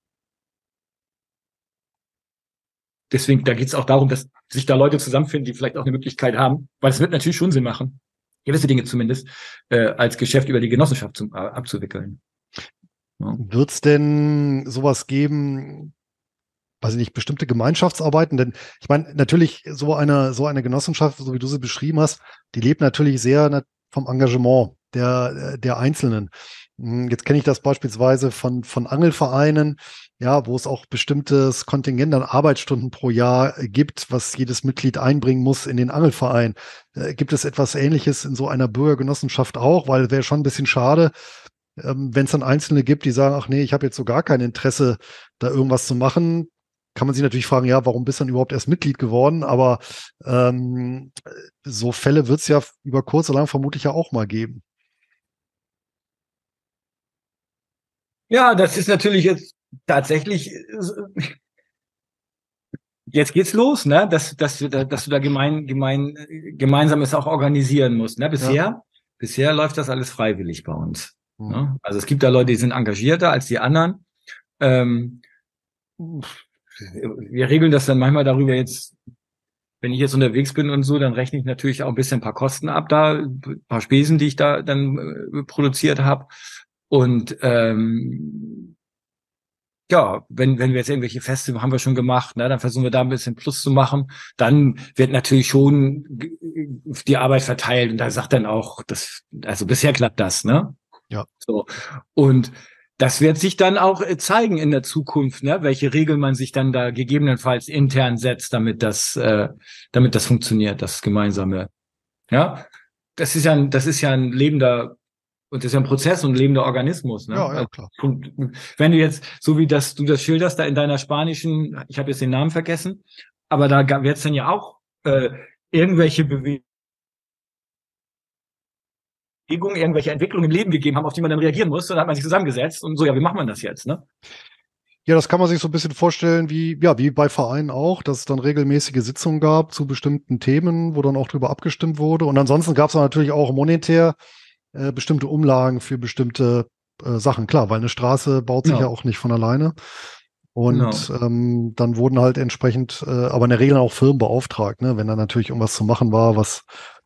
deswegen, da geht's auch darum, dass sich da Leute zusammenfinden, die vielleicht auch eine Möglichkeit haben, weil es wird natürlich schon Sinn machen, gewisse Dinge zumindest als Geschäft über die Genossenschaft abzuwickeln. Ja. Wird es denn sowas geben, weiß ich nicht, bestimmte Gemeinschaftsarbeiten? Denn ich meine, natürlich, so eine Genossenschaft, so wie du sie beschrieben hast, die lebt natürlich sehr vom Engagement der Einzelnen. Jetzt kenne ich das beispielsweise von Angelvereinen, ja, wo es auch bestimmtes Kontingent an Arbeitsstunden pro Jahr gibt, was jedes Mitglied einbringen muss in den Angelverein. Gibt es etwas Ähnliches in so einer Bürgergenossenschaft auch? Weil es wäre schon ein bisschen schade, wenn es dann Einzelne gibt, die sagen, ach nee, ich habe jetzt so gar kein Interesse, da irgendwas zu machen, kann man sich natürlich fragen, ja, warum bist du dann überhaupt erst Mitglied geworden? Aber so Fälle wird es ja über kurz oder lang vermutlich ja auch mal geben. Ja, das ist natürlich jetzt tatsächlich, jetzt geht's los, ne? Dass du da gemeinsam es auch organisieren musst. Ne? Ja. Bisher läuft das alles freiwillig bei uns. Hm. Ne? Also es gibt da Leute, die sind engagierter als die anderen. Ähm, wir regeln das dann manchmal darüber jetzt, wenn ich jetzt unterwegs bin und so, dann rechne ich natürlich auch ein bisschen ein paar Kosten ab da, ein paar Spesen, die ich da dann produziert habe. Und ja, wenn wir jetzt irgendwelche Feste haben wir schon gemacht, ne, dann versuchen wir da ein bisschen Plus zu machen. Dann wird natürlich schon die Arbeit verteilt und da sagt dann auch, also bisher klappt das, ne? Ja. So. Und das wird sich dann auch zeigen in der Zukunft, ne, welche Regeln man sich dann da gegebenenfalls intern setzt, damit das funktioniert, das Gemeinsame. Ja, das ist ja ein lebender und das ist ja ein Prozess und ein lebender Organismus, ne? Ja, ja, Also, klar. wenn du jetzt, so wie du das schilderst, da in deiner spanischen, ich habe jetzt den Namen vergessen, aber da wird es dann ja auch irgendwelche Bewegungen, irgendwelche Entwicklungen im Leben gegeben haben, auf die man dann reagieren muss. Und dann hat man sich zusammengesetzt und so, ja, wie macht man das jetzt, ne? Ja, das kann man sich so ein bisschen vorstellen, wie bei Vereinen auch, dass es dann regelmäßige Sitzungen gab zu bestimmten Themen, wo dann auch drüber abgestimmt wurde. Und ansonsten gab es natürlich auch monetär bestimmte Umlagen für bestimmte Sachen. Klar, weil eine Straße baut sich ja Genau, auch nicht von alleine. genau. Und dann wurden halt entsprechend, aber in der Regel auch Firmen beauftragt, ne? Wenn da natürlich irgendwas zu machen war, was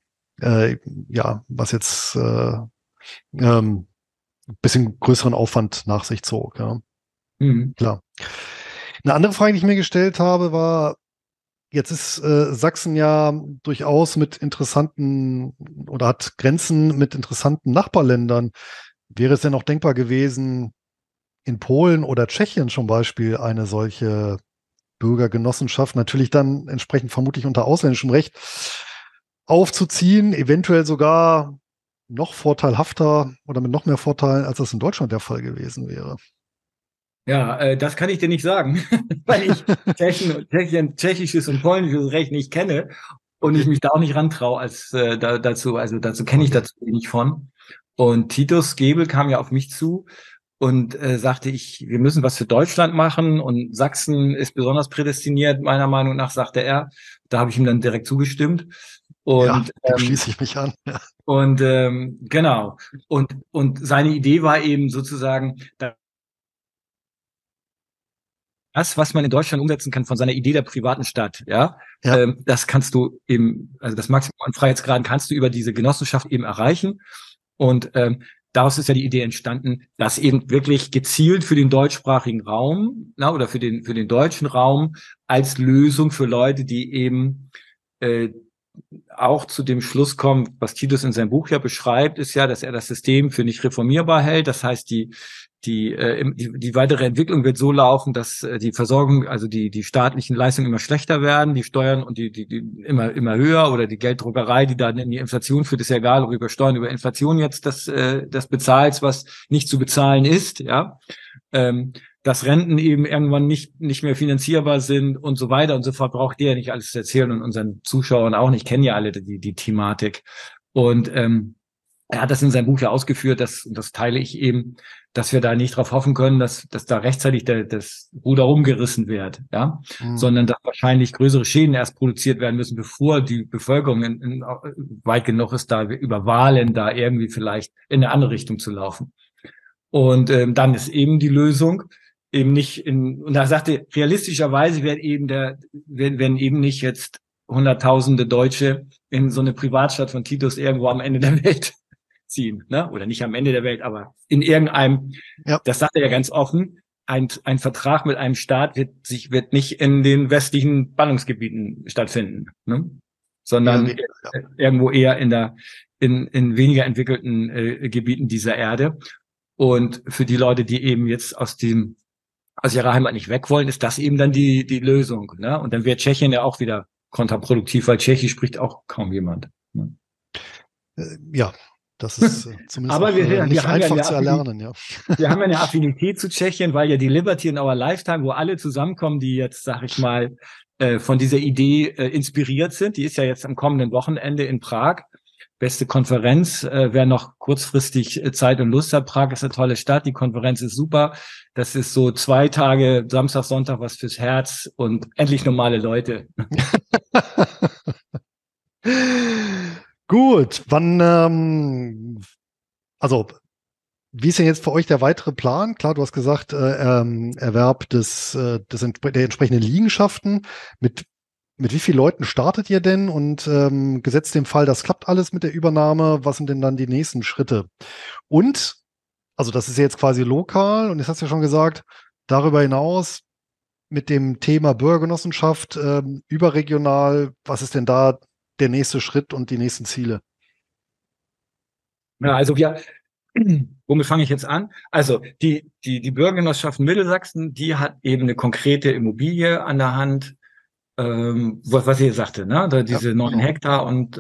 was jetzt ein bisschen größeren Aufwand nach sich zog. Ja, Mhm. klar. Eine andere Frage, die ich mir gestellt habe, war, jetzt ist Sachsen ja durchaus mit interessanten oder hat Grenzen mit interessanten Nachbarländern. Wäre es denn auch denkbar gewesen, in Polen oder Tschechien zum Beispiel eine solche Bürgergenossenschaft, natürlich dann entsprechend vermutlich unter ausländischem Recht, aufzuziehen, eventuell sogar noch vorteilhafter oder mit noch mehr Vorteilen, als das in Deutschland der Fall gewesen wäre? Ja, das kann ich dir nicht sagen, weil ich tschechisches und polnisches Recht nicht kenne und ich Okay, mich da auch nicht rantraue dazu. Also dazu kenne ich okay. dazu wenig von. Und Titus Gebel kam ja auf mich zu und sagte, wir müssen was für Deutschland machen und Sachsen ist besonders prädestiniert, meiner Meinung nach, sagte er. Da habe ich ihm dann direkt zugestimmt. Ja, Und dem schließe ich mich an. Ja. genau. Und seine Idee war eben sozusagen, das, was man in Deutschland umsetzen kann von seiner Idee der privaten Stadt, ja, das kannst du eben, also das Maximum an Freiheitsgraden kannst du über diese Genossenschaft eben erreichen. Und daraus ist ja die Idee entstanden, dass eben wirklich gezielt für den deutschsprachigen Raum, oder für den deutschen Raum als Lösung für Leute, die eben auch zu dem Schluss kommen, was Titus in seinem Buch ja beschreibt, ist ja, dass er das System für nicht reformierbar hält. Das heißt, die weitere Entwicklung wird so laufen, dass die Versorgung, also die staatlichen Leistungen immer schlechter werden, die Steuern und die immer höher, oder die Gelddruckerei, die dann in die Inflation führt, ist ja egal, ob über Steuern, über Inflation jetzt das bezahlst, was nicht zu bezahlen ist, ja. Dass Renten eben irgendwann nicht mehr finanzierbar sind und so weiter und so fort, braucht ihr ja nicht alles zu erzählen und unseren Zuschauern auch nicht, kennen ja alle die Thematik. Und er hat das in seinem Buch ja ausgeführt, und das teile ich eben, dass wir da nicht darauf hoffen können, dass da rechtzeitig das Ruder rumgerissen wird, ja, sondern dass wahrscheinlich größere Schäden erst produziert werden müssen, bevor die Bevölkerung weit genug ist, da über Wahlen da irgendwie vielleicht in eine andere Richtung zu laufen. Und dann ist eben die Lösung, eben nicht und da sagte, realistischerweise werden eben nicht jetzt Hunderttausende Deutsche in so eine Privatstadt von Titus irgendwo am Ende der Welt ziehen, ne? Oder nicht am Ende der Welt, aber in irgendeinem, das sagt er ja ganz offen, ein Vertrag mit einem Staat wird nicht in den westlichen Ballungsgebieten stattfinden, ne? Sondern irgendwo eher in weniger entwickelten Gebieten dieser Erde. Und für die Leute, die eben jetzt aus ihrer Heimat nicht weg wollen, ist das eben dann die Lösung, ne? Und dann wird Tschechien ja auch wieder kontraproduktiv, weil Tschechisch spricht auch kaum jemand, ne? Ja, das ist zumindest aber wir nicht haben einfach ja zu erlernen, ja. Wir haben ja eine Affinität zu Tschechien, weil ja die Liberty in Our Lifetime, wo alle zusammenkommen, die jetzt, sag ich mal, von dieser Idee inspiriert sind, die ist ja jetzt am kommenden Wochenende in Prag. Beste Konferenz, wer noch kurzfristig Zeit und Lust hat. Prag ist eine tolle Stadt, die Konferenz ist super. Das ist so 2 Tage, Samstag, Sonntag, was fürs Herz und endlich normale Leute. Gut, also wie ist denn jetzt für euch der weitere Plan? Klar, du hast gesagt, Erwerb der entsprechenden Liegenschaften. Mit wie vielen Leuten startet ihr denn? Und gesetzt dem Fall, das klappt alles mit der Übernahme, was sind denn dann die nächsten Schritte? Und, also das ist jetzt quasi lokal, und jetzt hast du ja schon gesagt, darüber hinaus mit dem Thema Bürgergenossenschaft, überregional, was ist denn da der nächste Schritt und die nächsten Ziele? Ja, also womit fange ich jetzt an? Also die Bürgergenossenschaft Mittelsachsen, die hat eben eine konkrete Immobilie an der Hand, was ihr sagte, ne? Da diese 9 Hektar und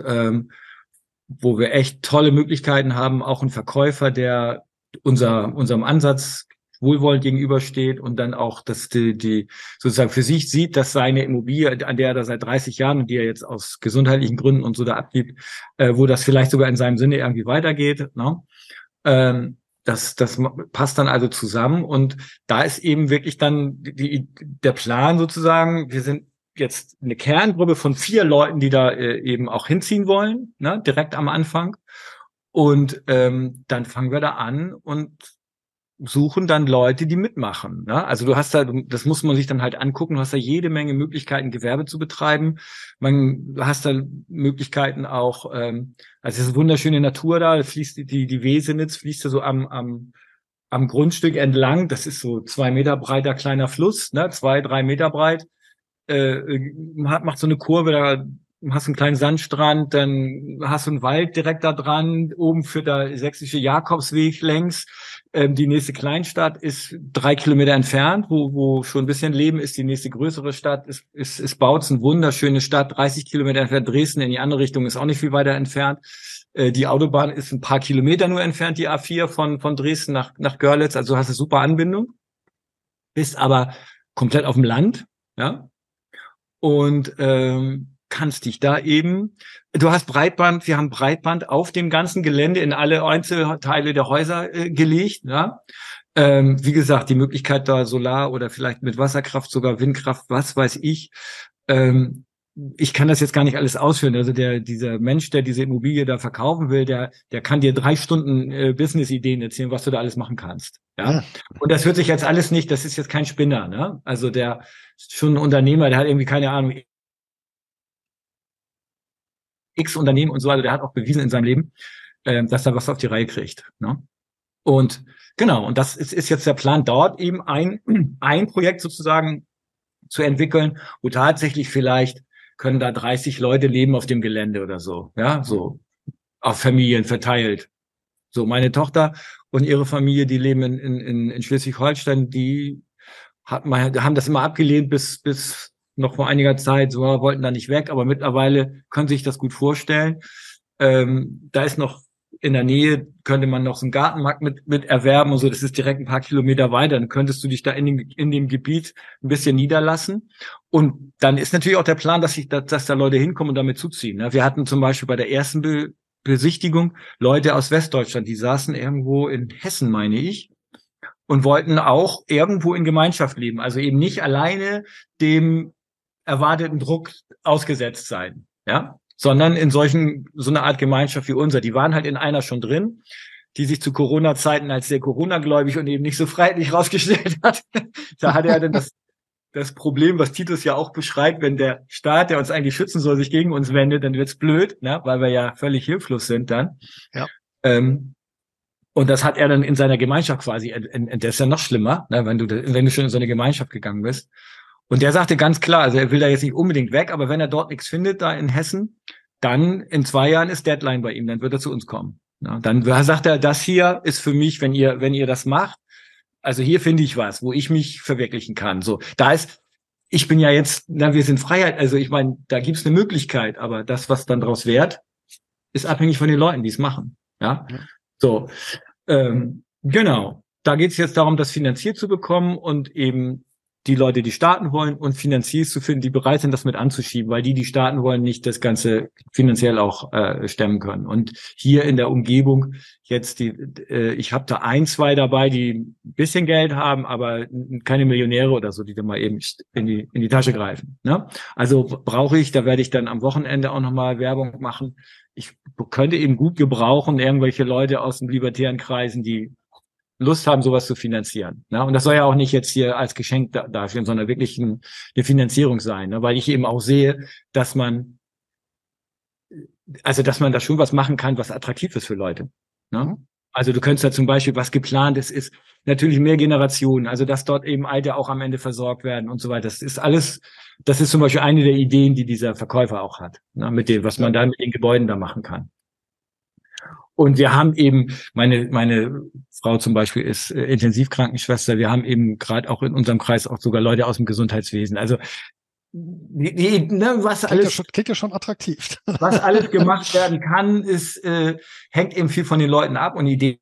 wo wir echt tolle Möglichkeiten haben, auch ein Verkäufer, der unserem Ansatz wohlwollend gegenübersteht und dann auch, dass die sozusagen für sich sieht, dass seine Immobilie, an der er da seit 30 Jahren und die er jetzt aus gesundheitlichen Gründen und so da abgibt, wo das vielleicht sogar in seinem Sinne irgendwie weitergeht, ne? Das passt dann also zusammen, und da ist eben wirklich dann der Plan sozusagen, wir sind jetzt eine Kerngruppe von 4 Leuten, die da eben auch hinziehen wollen, ne, direkt am Anfang. Und dann fangen wir da an und suchen dann Leute, die mitmachen, ne? Also du hast da, das muss man sich dann halt angucken, du hast da jede Menge Möglichkeiten, Gewerbe zu betreiben. Du hast da Möglichkeiten auch, also es ist wunderschöne Natur da fließt die Wesenitz, fließt da so am Grundstück entlang. Das ist so 2 Meter breiter kleiner Fluss, ne, 2-3 Meter breit. Macht so eine Kurve, da hast du einen kleinen Sandstrand, dann hast du einen Wald direkt da dran, oben führt der sächsische Jakobsweg längs. Die nächste Kleinstadt ist 3 Kilometer entfernt, wo schon ein bisschen Leben ist. Die nächste größere Stadt ist Bautzen, wunderschöne Stadt, 30 Kilometer entfernt. Dresden in die andere Richtung ist auch nicht viel weiter entfernt. Die Autobahn ist ein paar Kilometer nur entfernt, die A4 von Dresden nach Görlitz. Also hast du super Anbindung, bist aber komplett auf dem Land, ja. Und kannst dich da eben, du hast Breitband, wir haben Breitband auf dem ganzen Gelände in alle Einzelteile der Häuser gelegt, ja. Wie gesagt, die Möglichkeit da Solar oder vielleicht mit Wasserkraft, sogar Windkraft, was weiß ich. Ich kann das jetzt gar nicht alles ausführen. Also dieser Mensch, der diese Immobilie da verkaufen will, der kann dir 3 Stunden Business-Ideen erzählen, was du da alles machen kannst. Ja. Und das hört sich jetzt alles nicht, das ist jetzt kein Spinner, ne? Also der ist schon ein Unternehmer, der hat irgendwie keine Ahnung, X Unternehmen und so, also der hat auch bewiesen in seinem Leben, dass er was auf die Reihe kriegt, ne? Und genau, und das ist jetzt der Plan, dort eben ein Projekt sozusagen zu entwickeln, wo tatsächlich vielleicht können da 30 Leute leben auf dem Gelände oder so, ja, so auf Familien verteilt. So, meine Tochter und ihre Familie, die leben in Schleswig-Holstein, die haben das immer abgelehnt bis noch vor einiger Zeit, so wollten da nicht weg, aber mittlerweile können sich das gut vorstellen. Da ist noch in der Nähe, könnte man noch so einen Gartenmarkt mit erwerben und so, das ist direkt ein paar Kilometer weiter, dann könntest du dich da in dem Gebiet ein bisschen niederlassen. Und dann ist natürlich auch der Plan, dass da Leute hinkommen und damit zuziehen. Ne? Wir hatten zum Beispiel bei der ersten Besichtigung Leute aus Westdeutschland, die saßen irgendwo in Hessen, meine ich, und wollten auch irgendwo in Gemeinschaft leben, also eben nicht alleine dem erwarteten Druck ausgesetzt sein, ja, sondern in so eine Art Gemeinschaft wie unser. Die waren halt in einer schon drin, die sich zu Corona-Zeiten als sehr Corona-gläubig und eben nicht so freiheitlich rausgestellt hat. Da hatte er dann das Problem, was Titus ja auch beschreibt, wenn der Staat, der uns eigentlich schützen soll, sich gegen uns wendet, dann wird's blöd, ne, weil wir ja völlig hilflos sind dann. Ja. Und das hat er dann in seiner Gemeinschaft quasi, das ist ja noch schlimmer, ne, wenn du schon in so eine Gemeinschaft gegangen bist. Und der sagte ganz klar, also er will da jetzt nicht unbedingt weg, aber wenn er dort nichts findet, da in Hessen, dann in 2 Jahren ist Deadline bei ihm, dann wird er zu uns kommen. Ja, dann sagt er, das hier ist für mich, wenn ihr das macht, also hier finde ich was, wo ich mich verwirklichen kann. So, ich bin ja jetzt, wir sind Freiheit, also ich meine, da gibt's eine Möglichkeit, aber das, was dann draus wird, ist abhängig von den Leuten, die es machen. Ja, so, genau. Da geht es jetzt darum, das finanziert zu bekommen und eben die Leute, die starten wollen und Finanziers zu finden, die bereit sind, das mit anzuschieben, weil die starten wollen, nicht das Ganze finanziell auch stemmen können. Und hier in der Umgebung jetzt ich habe da 1, 2 dabei, die ein bisschen Geld haben, aber keine Millionäre oder so, die dann mal eben in die Tasche greifen. Ne? Also da werde ich dann am Wochenende auch nochmal Werbung machen. Ich könnte eben gut gebrauchen, irgendwelche Leute aus den libertären Kreisen, die Lust haben, sowas zu finanzieren. Ne? Und das soll ja auch nicht jetzt hier als Geschenk dastehen, sondern wirklich eine Finanzierung sein, ne? Weil ich eben auch sehe, dass man da schon was machen kann, was attraktiv ist für Leute. Ne? Also du könntest da zum Beispiel, was geplant ist natürlich mehr Generationen, also dass dort eben Alte auch am Ende versorgt werden und so weiter. Das ist zum Beispiel eine der Ideen, die dieser Verkäufer auch hat, ne? Mit dem, was man da mit den Gebäuden da machen kann. Und wir haben eben, meine Frau zum Beispiel ist Intensivkrankenschwester, wir haben eben gerade auch in unserem Kreis auch sogar Leute aus dem Gesundheitswesen. Also was alles klingt ja schon attraktiv. Was alles gemacht werden kann, hängt eben viel von den Leuten ab und Ideen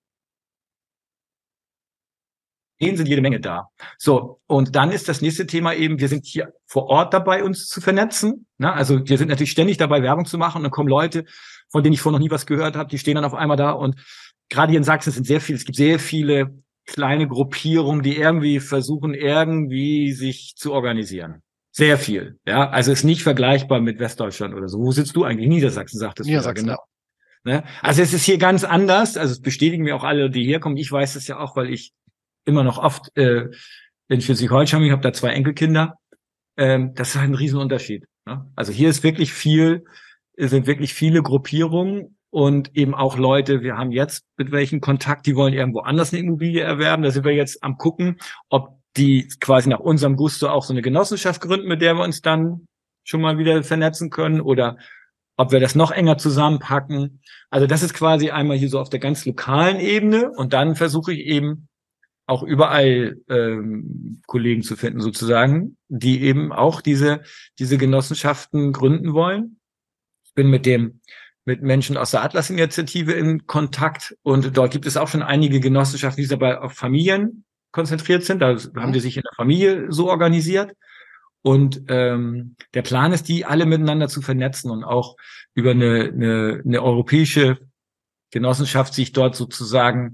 sind jede Menge da. So, und dann ist das nächste Thema eben, wir sind hier vor Ort dabei, uns zu vernetzen. Ne? Also wir sind natürlich ständig dabei, Werbung zu machen und dann kommen Leute, von denen ich vorher noch nie was gehört habe, die stehen dann auf einmal da und gerade hier in Sachsen es gibt sehr viele kleine Gruppierungen, die irgendwie versuchen, sich zu organisieren. Sehr viel, ja. Also ist nicht vergleichbar mit Westdeutschland oder so. Wo sitzt du eigentlich? Niedersachsen, sagtest du. Niedersachsen, ja, genau. Ne? Also es ist hier ganz anders. Also es bestätigen mir auch alle, die herkommen. Ich weiß es ja auch, weil ich immer noch oft in Schleswig-Holstein, ich habe da 2 Enkelkinder. Das ist halt ein Riesenunterschied. Ne? Also hier sind wirklich viele Gruppierungen und eben auch Leute, wir haben jetzt mit welchen Kontakt, die wollen irgendwo anders eine Immobilie erwerben. Da sind wir jetzt am gucken, ob die quasi nach unserem Gusto auch so eine Genossenschaft gründen, mit der wir uns dann schon mal wieder vernetzen können oder ob wir das noch enger zusammenpacken. Also das ist quasi einmal hier so auf der ganz lokalen Ebene und dann versuche ich eben auch überall Kollegen zu finden sozusagen, die eben auch diese Genossenschaften gründen wollen. Ich bin mit Menschen aus der Atlas-Initiative in Kontakt und dort gibt es auch schon einige Genossenschaften, die dabei auf Familien konzentriert sind. Da haben die sich in der Familie so organisiert. Und der Plan ist, die alle miteinander zu vernetzen und auch über eine europäische Genossenschaft sich dort sozusagen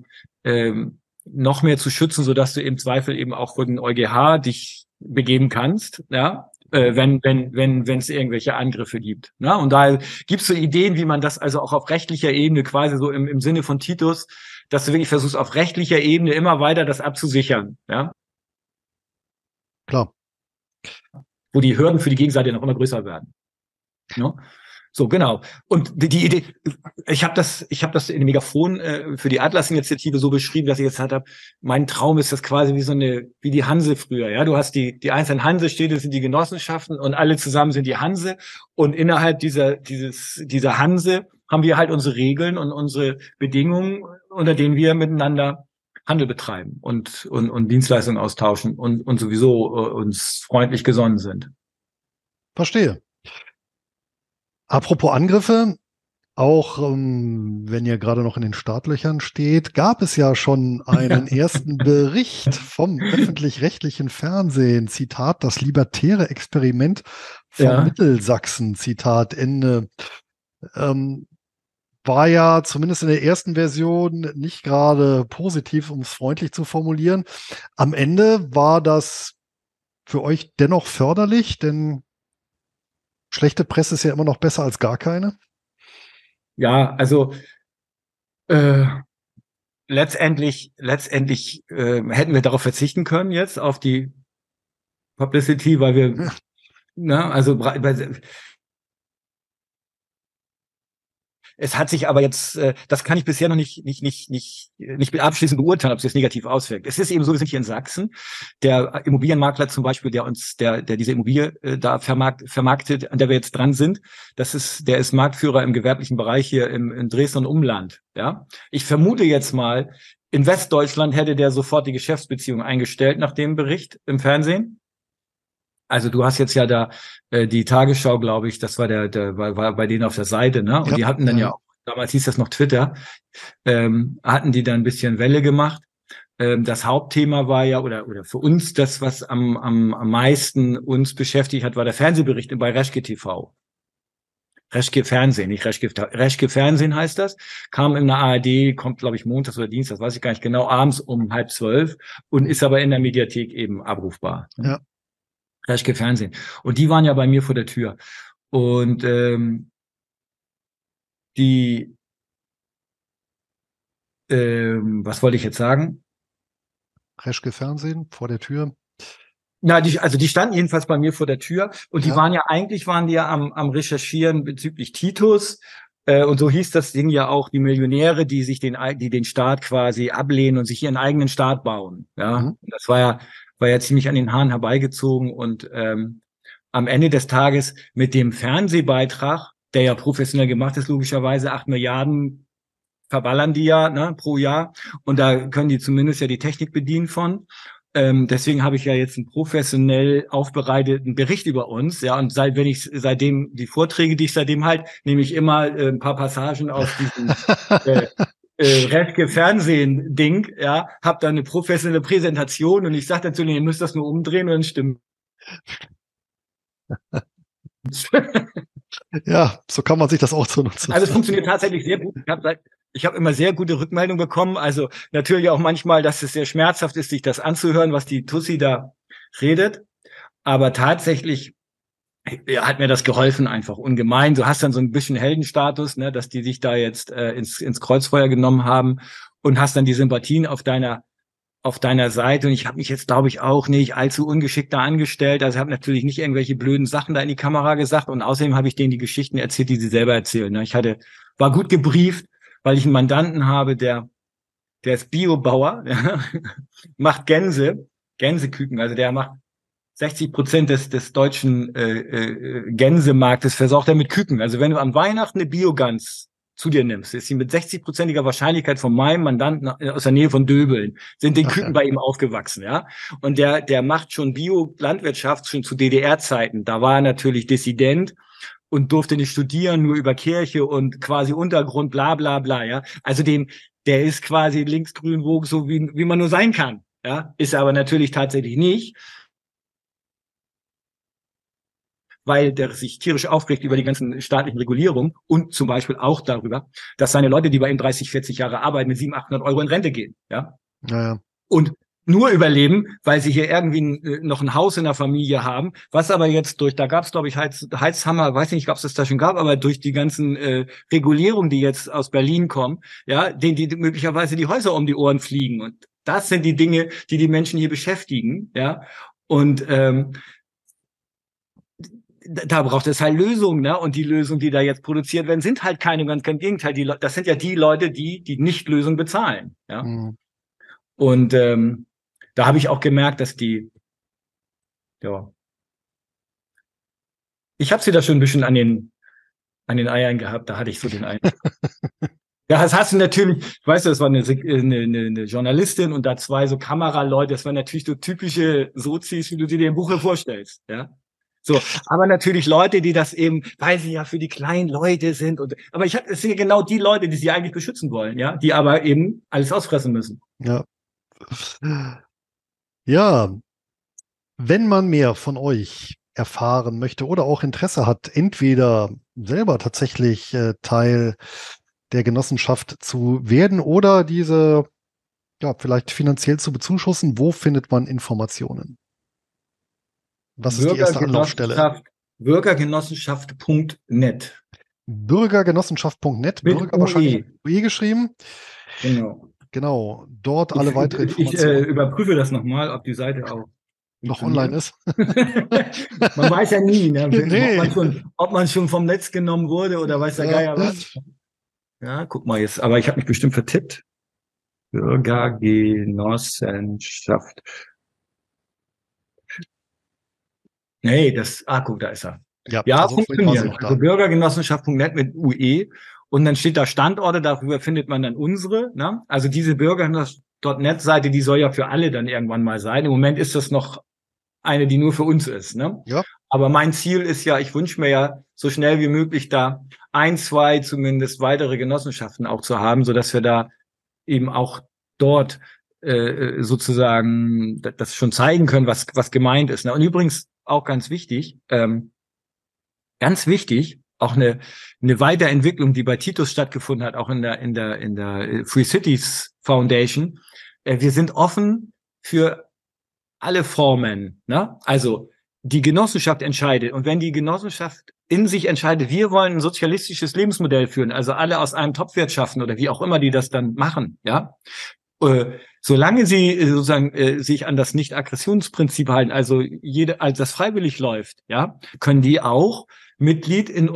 noch mehr zu schützen, sodass du im Zweifel eben auch vor den EuGH dich begeben kannst, ja, wenn es irgendwelche Angriffe gibt. Ne? Und da gibt's so Ideen, wie man das also auch auf rechtlicher Ebene quasi so im Sinne von Titus, dass du wirklich versuchst, auf rechtlicher Ebene immer weiter das abzusichern, ja, Klar. wo die Hürden für die Gegenseite noch immer größer werden. Ne? So, genau. Und die Idee, ich habe das in dem Megafon für die Atlas-Initiative so beschrieben, dass ich jetzt halt habe, mein Traum ist das quasi wie die Hanse früher. Ja, du hast die einzelnen Hansestädte, das sind die Genossenschaften und alle zusammen sind die Hanse. Und innerhalb dieser Hanse haben wir halt unsere Regeln und unsere Bedingungen, unter denen wir miteinander Handel betreiben und Dienstleistungen austauschen und sowieso uns freundlich gesonnen sind. Verstehe. Apropos Angriffe, auch wenn ihr gerade noch in den Startlöchern steht, gab es ja schon einen ersten Bericht vom öffentlich-rechtlichen Fernsehen. Zitat, das libertäre Experiment von Mittelsachsen, Zitat Ende. War ja zumindest in der ersten Version nicht gerade positiv, um es freundlich zu formulieren. Am Ende war das für euch dennoch förderlich, denn schlechte Presse ist ja immer noch besser als gar keine. Ja, also letztendlich hätten wir darauf verzichten können jetzt auf die Publicity, weil wir, also es hat sich aber jetzt, das kann ich bisher noch nicht abschließend beurteilen, ob es jetzt negativ auswirkt. Es ist eben so, wir sind hier in Sachsen. Der Immobilienmakler zum Beispiel, der diese Immobilie da vermarktet, an der wir jetzt dran sind, der ist Marktführer im gewerblichen Bereich hier in Dresden und Umland. Ja, ich vermute jetzt mal, in Westdeutschland hätte der sofort die Geschäftsbeziehung eingestellt nach dem Bericht im Fernsehen. Also du hast jetzt ja da die Tagesschau, glaube ich, das war war bei denen auf der Seite, ne? Und die hatten dann ja auch, damals hieß das noch Twitter, hatten die dann ein bisschen Welle gemacht. Das Hauptthema war ja, oder für uns das, was am meisten uns beschäftigt hat, war der Fernsehbericht bei Reschke TV. Reschke Fernsehen, nicht Reschke Fernsehen heißt das, kam in der ARD, kommt glaube ich montags oder dienstags, weiß ich gar nicht genau, abends um 11:30 und ist aber in der Mediathek eben abrufbar. Ja. Reschke Fernsehen. Und die waren ja bei mir vor der Tür. Und was wollte ich jetzt sagen? Reschke Fernsehen vor der Tür. Na, die standen jedenfalls bei mir vor der Tür und die waren ja am Recherchieren bezüglich Titus. Und so hieß das Ding ja auch, die Millionäre, die den Staat quasi ablehnen und sich ihren eigenen Staat bauen. Ja, und das war ja ziemlich an den Haaren herbeigezogen und am Ende des Tages mit dem Fernsehbeitrag, der ja professionell gemacht ist, logischerweise 8 Milliarden verballern die ja, ne, pro Jahr und da können die zumindest ja die Technik bedienen von. Deswegen habe ich ja jetzt einen professionell aufbereiteten Bericht über uns, ja, und seitdem die Vorträge, die ich seitdem halt, nehme ich immer ein paar Passagen aus diesem Reschke Fernsehen-Ding, ja, hab dann eine professionelle Präsentation und ich sage dazu, ihr müsst das nur umdrehen und dann stimmt. Ja, so kann man sich das auch zunutze. Also es funktioniert tatsächlich sehr gut. Ich habe immer sehr gute Rückmeldungen bekommen. Also natürlich auch manchmal, dass es sehr schmerzhaft ist, sich das anzuhören, was die Tussi da redet. Aber tatsächlich hat mir das geholfen einfach ungemein. Du hast dann so ein bisschen Heldenstatus, ne, dass die sich da jetzt ins Kreuzfeuer genommen haben und hast dann die Sympathien auf deiner Seite. Und ich habe mich jetzt, glaube ich, auch nicht allzu ungeschickt da angestellt. Also ich habe natürlich nicht irgendwelche blöden Sachen da in die Kamera gesagt. Und außerdem habe ich denen die Geschichten erzählt, die sie selber erzählen. Ne. War gut gebrieft, weil ich einen Mandanten habe, der ist Biobauer, ja, macht Gänseküken. Also der macht 60% des deutschen Gänsemarktes versorgt er mit Küken. Also wenn du am Weihnachten eine Biogans zu dir nimmst, ist sie mit 60%iger Wahrscheinlichkeit von meinem Mandanten aus der Nähe von Döbeln, sind die Küken bei ihm aufgewachsen, ja. Und der macht schon Bio-Landwirtschaft schon zu DDR-Zeiten. Da war er natürlich Dissident und durfte nicht studieren, nur über Kirche und quasi Untergrund, bla bla bla, ja. Also der ist quasi linksgrün so wie man nur sein kann, ja. Ist aber natürlich tatsächlich nicht, weil der sich tierisch aufregt über die ganzen staatlichen Regulierungen und zum Beispiel auch darüber, dass seine Leute, die bei ihm 30, 40 Jahre arbeiten, mit 700, 800 Euro in Rente gehen, ja. Ja. Und nur überleben, weil sie hier irgendwie noch ein Haus in der Familie haben, was aber jetzt da gab es, glaube ich, Heizhammer, weiß nicht, ob es das da schon gab, aber durch die ganzen Regulierungen, die jetzt aus Berlin kommen, ja, denen die möglicherweise die Häuser um die Ohren fliegen. Und das sind die Dinge, die die Menschen hier beschäftigen, ja. Und da braucht es halt Lösungen, ne? Und die Lösungen, die da jetzt produziert werden, sind halt keine, ganz im Gegenteil. Das sind ja die Leute, die nicht Lösungen bezahlen, ja. Mhm. Und da habe ich auch gemerkt, dass ja, ich habe sie da schon ein bisschen an den Eiern gehabt, da hatte ich so den Eindruck. Ja, das hast du natürlich, weißt du, das war eine Journalistin und da 2 so Kameraleute, das waren natürlich so typische Sozis, wie du dir im Buche vorstellst, ja. So, aber natürlich Leute, die das eben, weil sie ja für die kleinen Leute sind aber es sind ja genau die Leute, die sie eigentlich beschützen wollen, ja, die aber eben alles ausfressen müssen. Ja. Ja, wenn man mehr von euch erfahren möchte oder auch Interesse hat, entweder selber tatsächlich Teil der Genossenschaft zu werden oder diese ja vielleicht finanziell zu bezuschussen, wo findet man Informationen? Was ist die erste Anlaufstelle? Bürgergenossenschaft.net. Bürgergenossenschaft.net, Mit Bürger wahrscheinlich UE. UE geschrieben. Genau. Genau, dort alle weitere Ich Informationen. überprüfe das nochmal, ob die Seite auch Noch online ist. Man weiß ja nie, ne? Nee. ob man schon vom Netz genommen wurde oder weiß der Geier was. Ja, guck mal jetzt, aber ich habe mich bestimmt vertippt. Bürgergenossenschaft. Nee, guck, da ist er. Ja, also funktioniert. Also Bürgergenossenschaft.net mit UE. Und dann steht da Standorte, darüber findet man dann unsere. Ne? Also diese Bürgergenossenschaft.net-Seite, die soll ja für alle dann irgendwann mal sein. Im Moment ist das noch eine, die nur für uns ist. Ne? Ja. Aber mein Ziel ist ja, ich wünsche mir ja so schnell wie möglich da 1, 2 zumindest weitere Genossenschaften auch zu haben, so dass wir da eben auch dort sozusagen das schon zeigen können, was gemeint ist. Ne? Und übrigens auch ganz wichtig, auch eine Weiterentwicklung, die bei Titus stattgefunden hat, auch in der Free Cities Foundation. Wir sind offen für alle Formen, ne? Also die Genossenschaft entscheidet. Und wenn die Genossenschaft in sich entscheidet, wir wollen ein sozialistisches Lebensmodell führen, also alle aus einem Topf wirtschaften oder wie auch immer die das dann machen, ja, solange sie sozusagen sich an das Nicht-Aggressionsprinzip halten, also das freiwillig läuft, ja, können die auch Mitglied in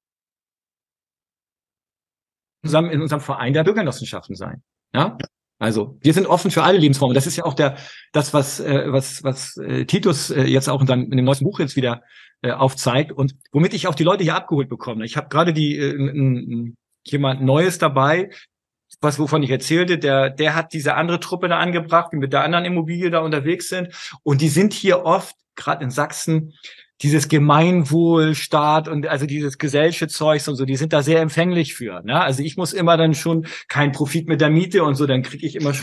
unserem Verein der Bürgergenossenschaften sein, ja. Also wir sind offen für alle Lebensformen. Das ist ja auch das, was Titus jetzt auch in dem neuesten Buch jetzt wieder aufzeigt und womit ich auch die Leute hier abgeholt bekomme. Ich habe gerade jemand Neues dabei, wovon ich erzählte, der hat diese andere Truppe da angebracht, die mit der anderen Immobilie da unterwegs sind. Und die sind hier oft, gerade in Sachsen, dieses Gemeinwohlstaat und also dieses Gesellschaftszeugs und so, die sind da sehr empfänglich für. Ne? Also ich muss immer dann schon kein Profit mit der Miete und so, dann kriege ich immer schon,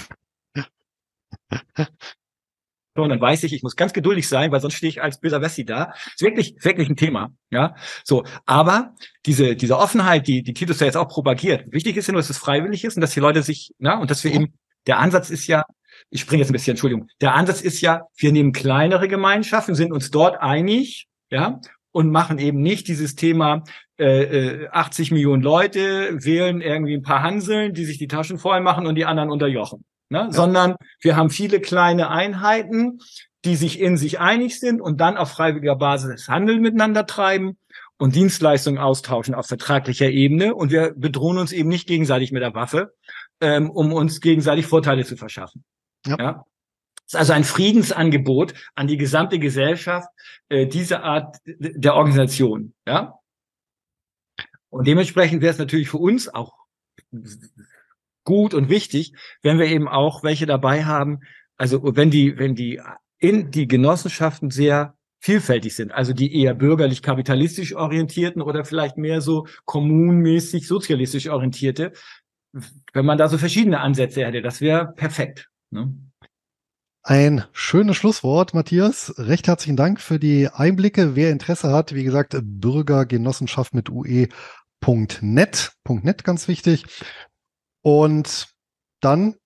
dann weiß ich muss ganz geduldig sein, weil sonst stehe ich als böser Wessi da. Ist wirklich ein Thema. Ja, so. Aber diese Offenheit, die Titus ja jetzt auch propagiert, wichtig ist ja nur, dass es freiwillig ist und dass die Leute sich, und dass wir eben, der Ansatz ist ja, ich springe jetzt ein bisschen, Entschuldigung, der Ansatz ist ja, wir nehmen kleinere Gemeinschaften, sind uns dort einig, ja, und machen eben nicht dieses Thema 80 Millionen Leute, wählen irgendwie ein paar Hanseln, die sich die Taschen voll machen und die anderen unterjochen. Ne? Ja. Sondern wir haben viele kleine Einheiten, die sich in sich einig sind und dann auf freiwilliger Basis Handel miteinander treiben und Dienstleistungen austauschen auf vertraglicher Ebene. Und wir bedrohen uns eben nicht gegenseitig mit der Waffe, um uns gegenseitig Vorteile zu verschaffen. Ja. Ja? Das ist also ein Friedensangebot an die gesamte Gesellschaft, diese Art der Organisation. Ja? Und dementsprechend wäre es natürlich für uns auch gut und wichtig, wenn wir eben auch welche dabei haben, also wenn die Genossenschaften sehr vielfältig sind, also die eher bürgerlich-kapitalistisch orientierten oder vielleicht mehr so kommunmäßig sozialistisch orientierte, wenn man da so verschiedene Ansätze hätte, das wäre perfekt. Ne? Ein schönes Schlusswort, Matthias. Recht herzlichen Dank für die Einblicke. Wer Interesse hat, wie gesagt, Bürgergenossenschaft mit UE.net. .net ganz wichtig. Und dann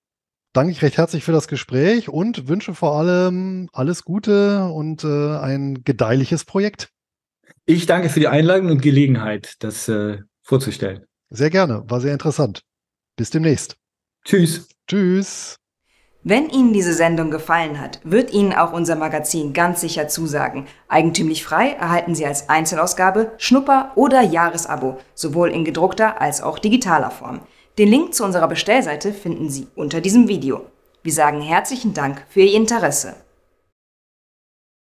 danke ich recht herzlich für das Gespräch und wünsche vor allem alles Gute und ein gedeihliches Projekt. Ich danke für die Einladung und Gelegenheit, das vorzustellen. Sehr gerne, war sehr interessant. Bis demnächst. Tschüss. Tschüss. Wenn Ihnen diese Sendung gefallen hat, wird Ihnen auch unser Magazin ganz sicher zusagen. Eigentümlich frei erhalten Sie als Einzelausgabe, Schnupper- oder Jahresabo, sowohl in gedruckter als auch digitaler Form. Den Link zu unserer Bestellseite finden Sie unter diesem Video. Wir sagen herzlichen Dank für Ihr Interesse.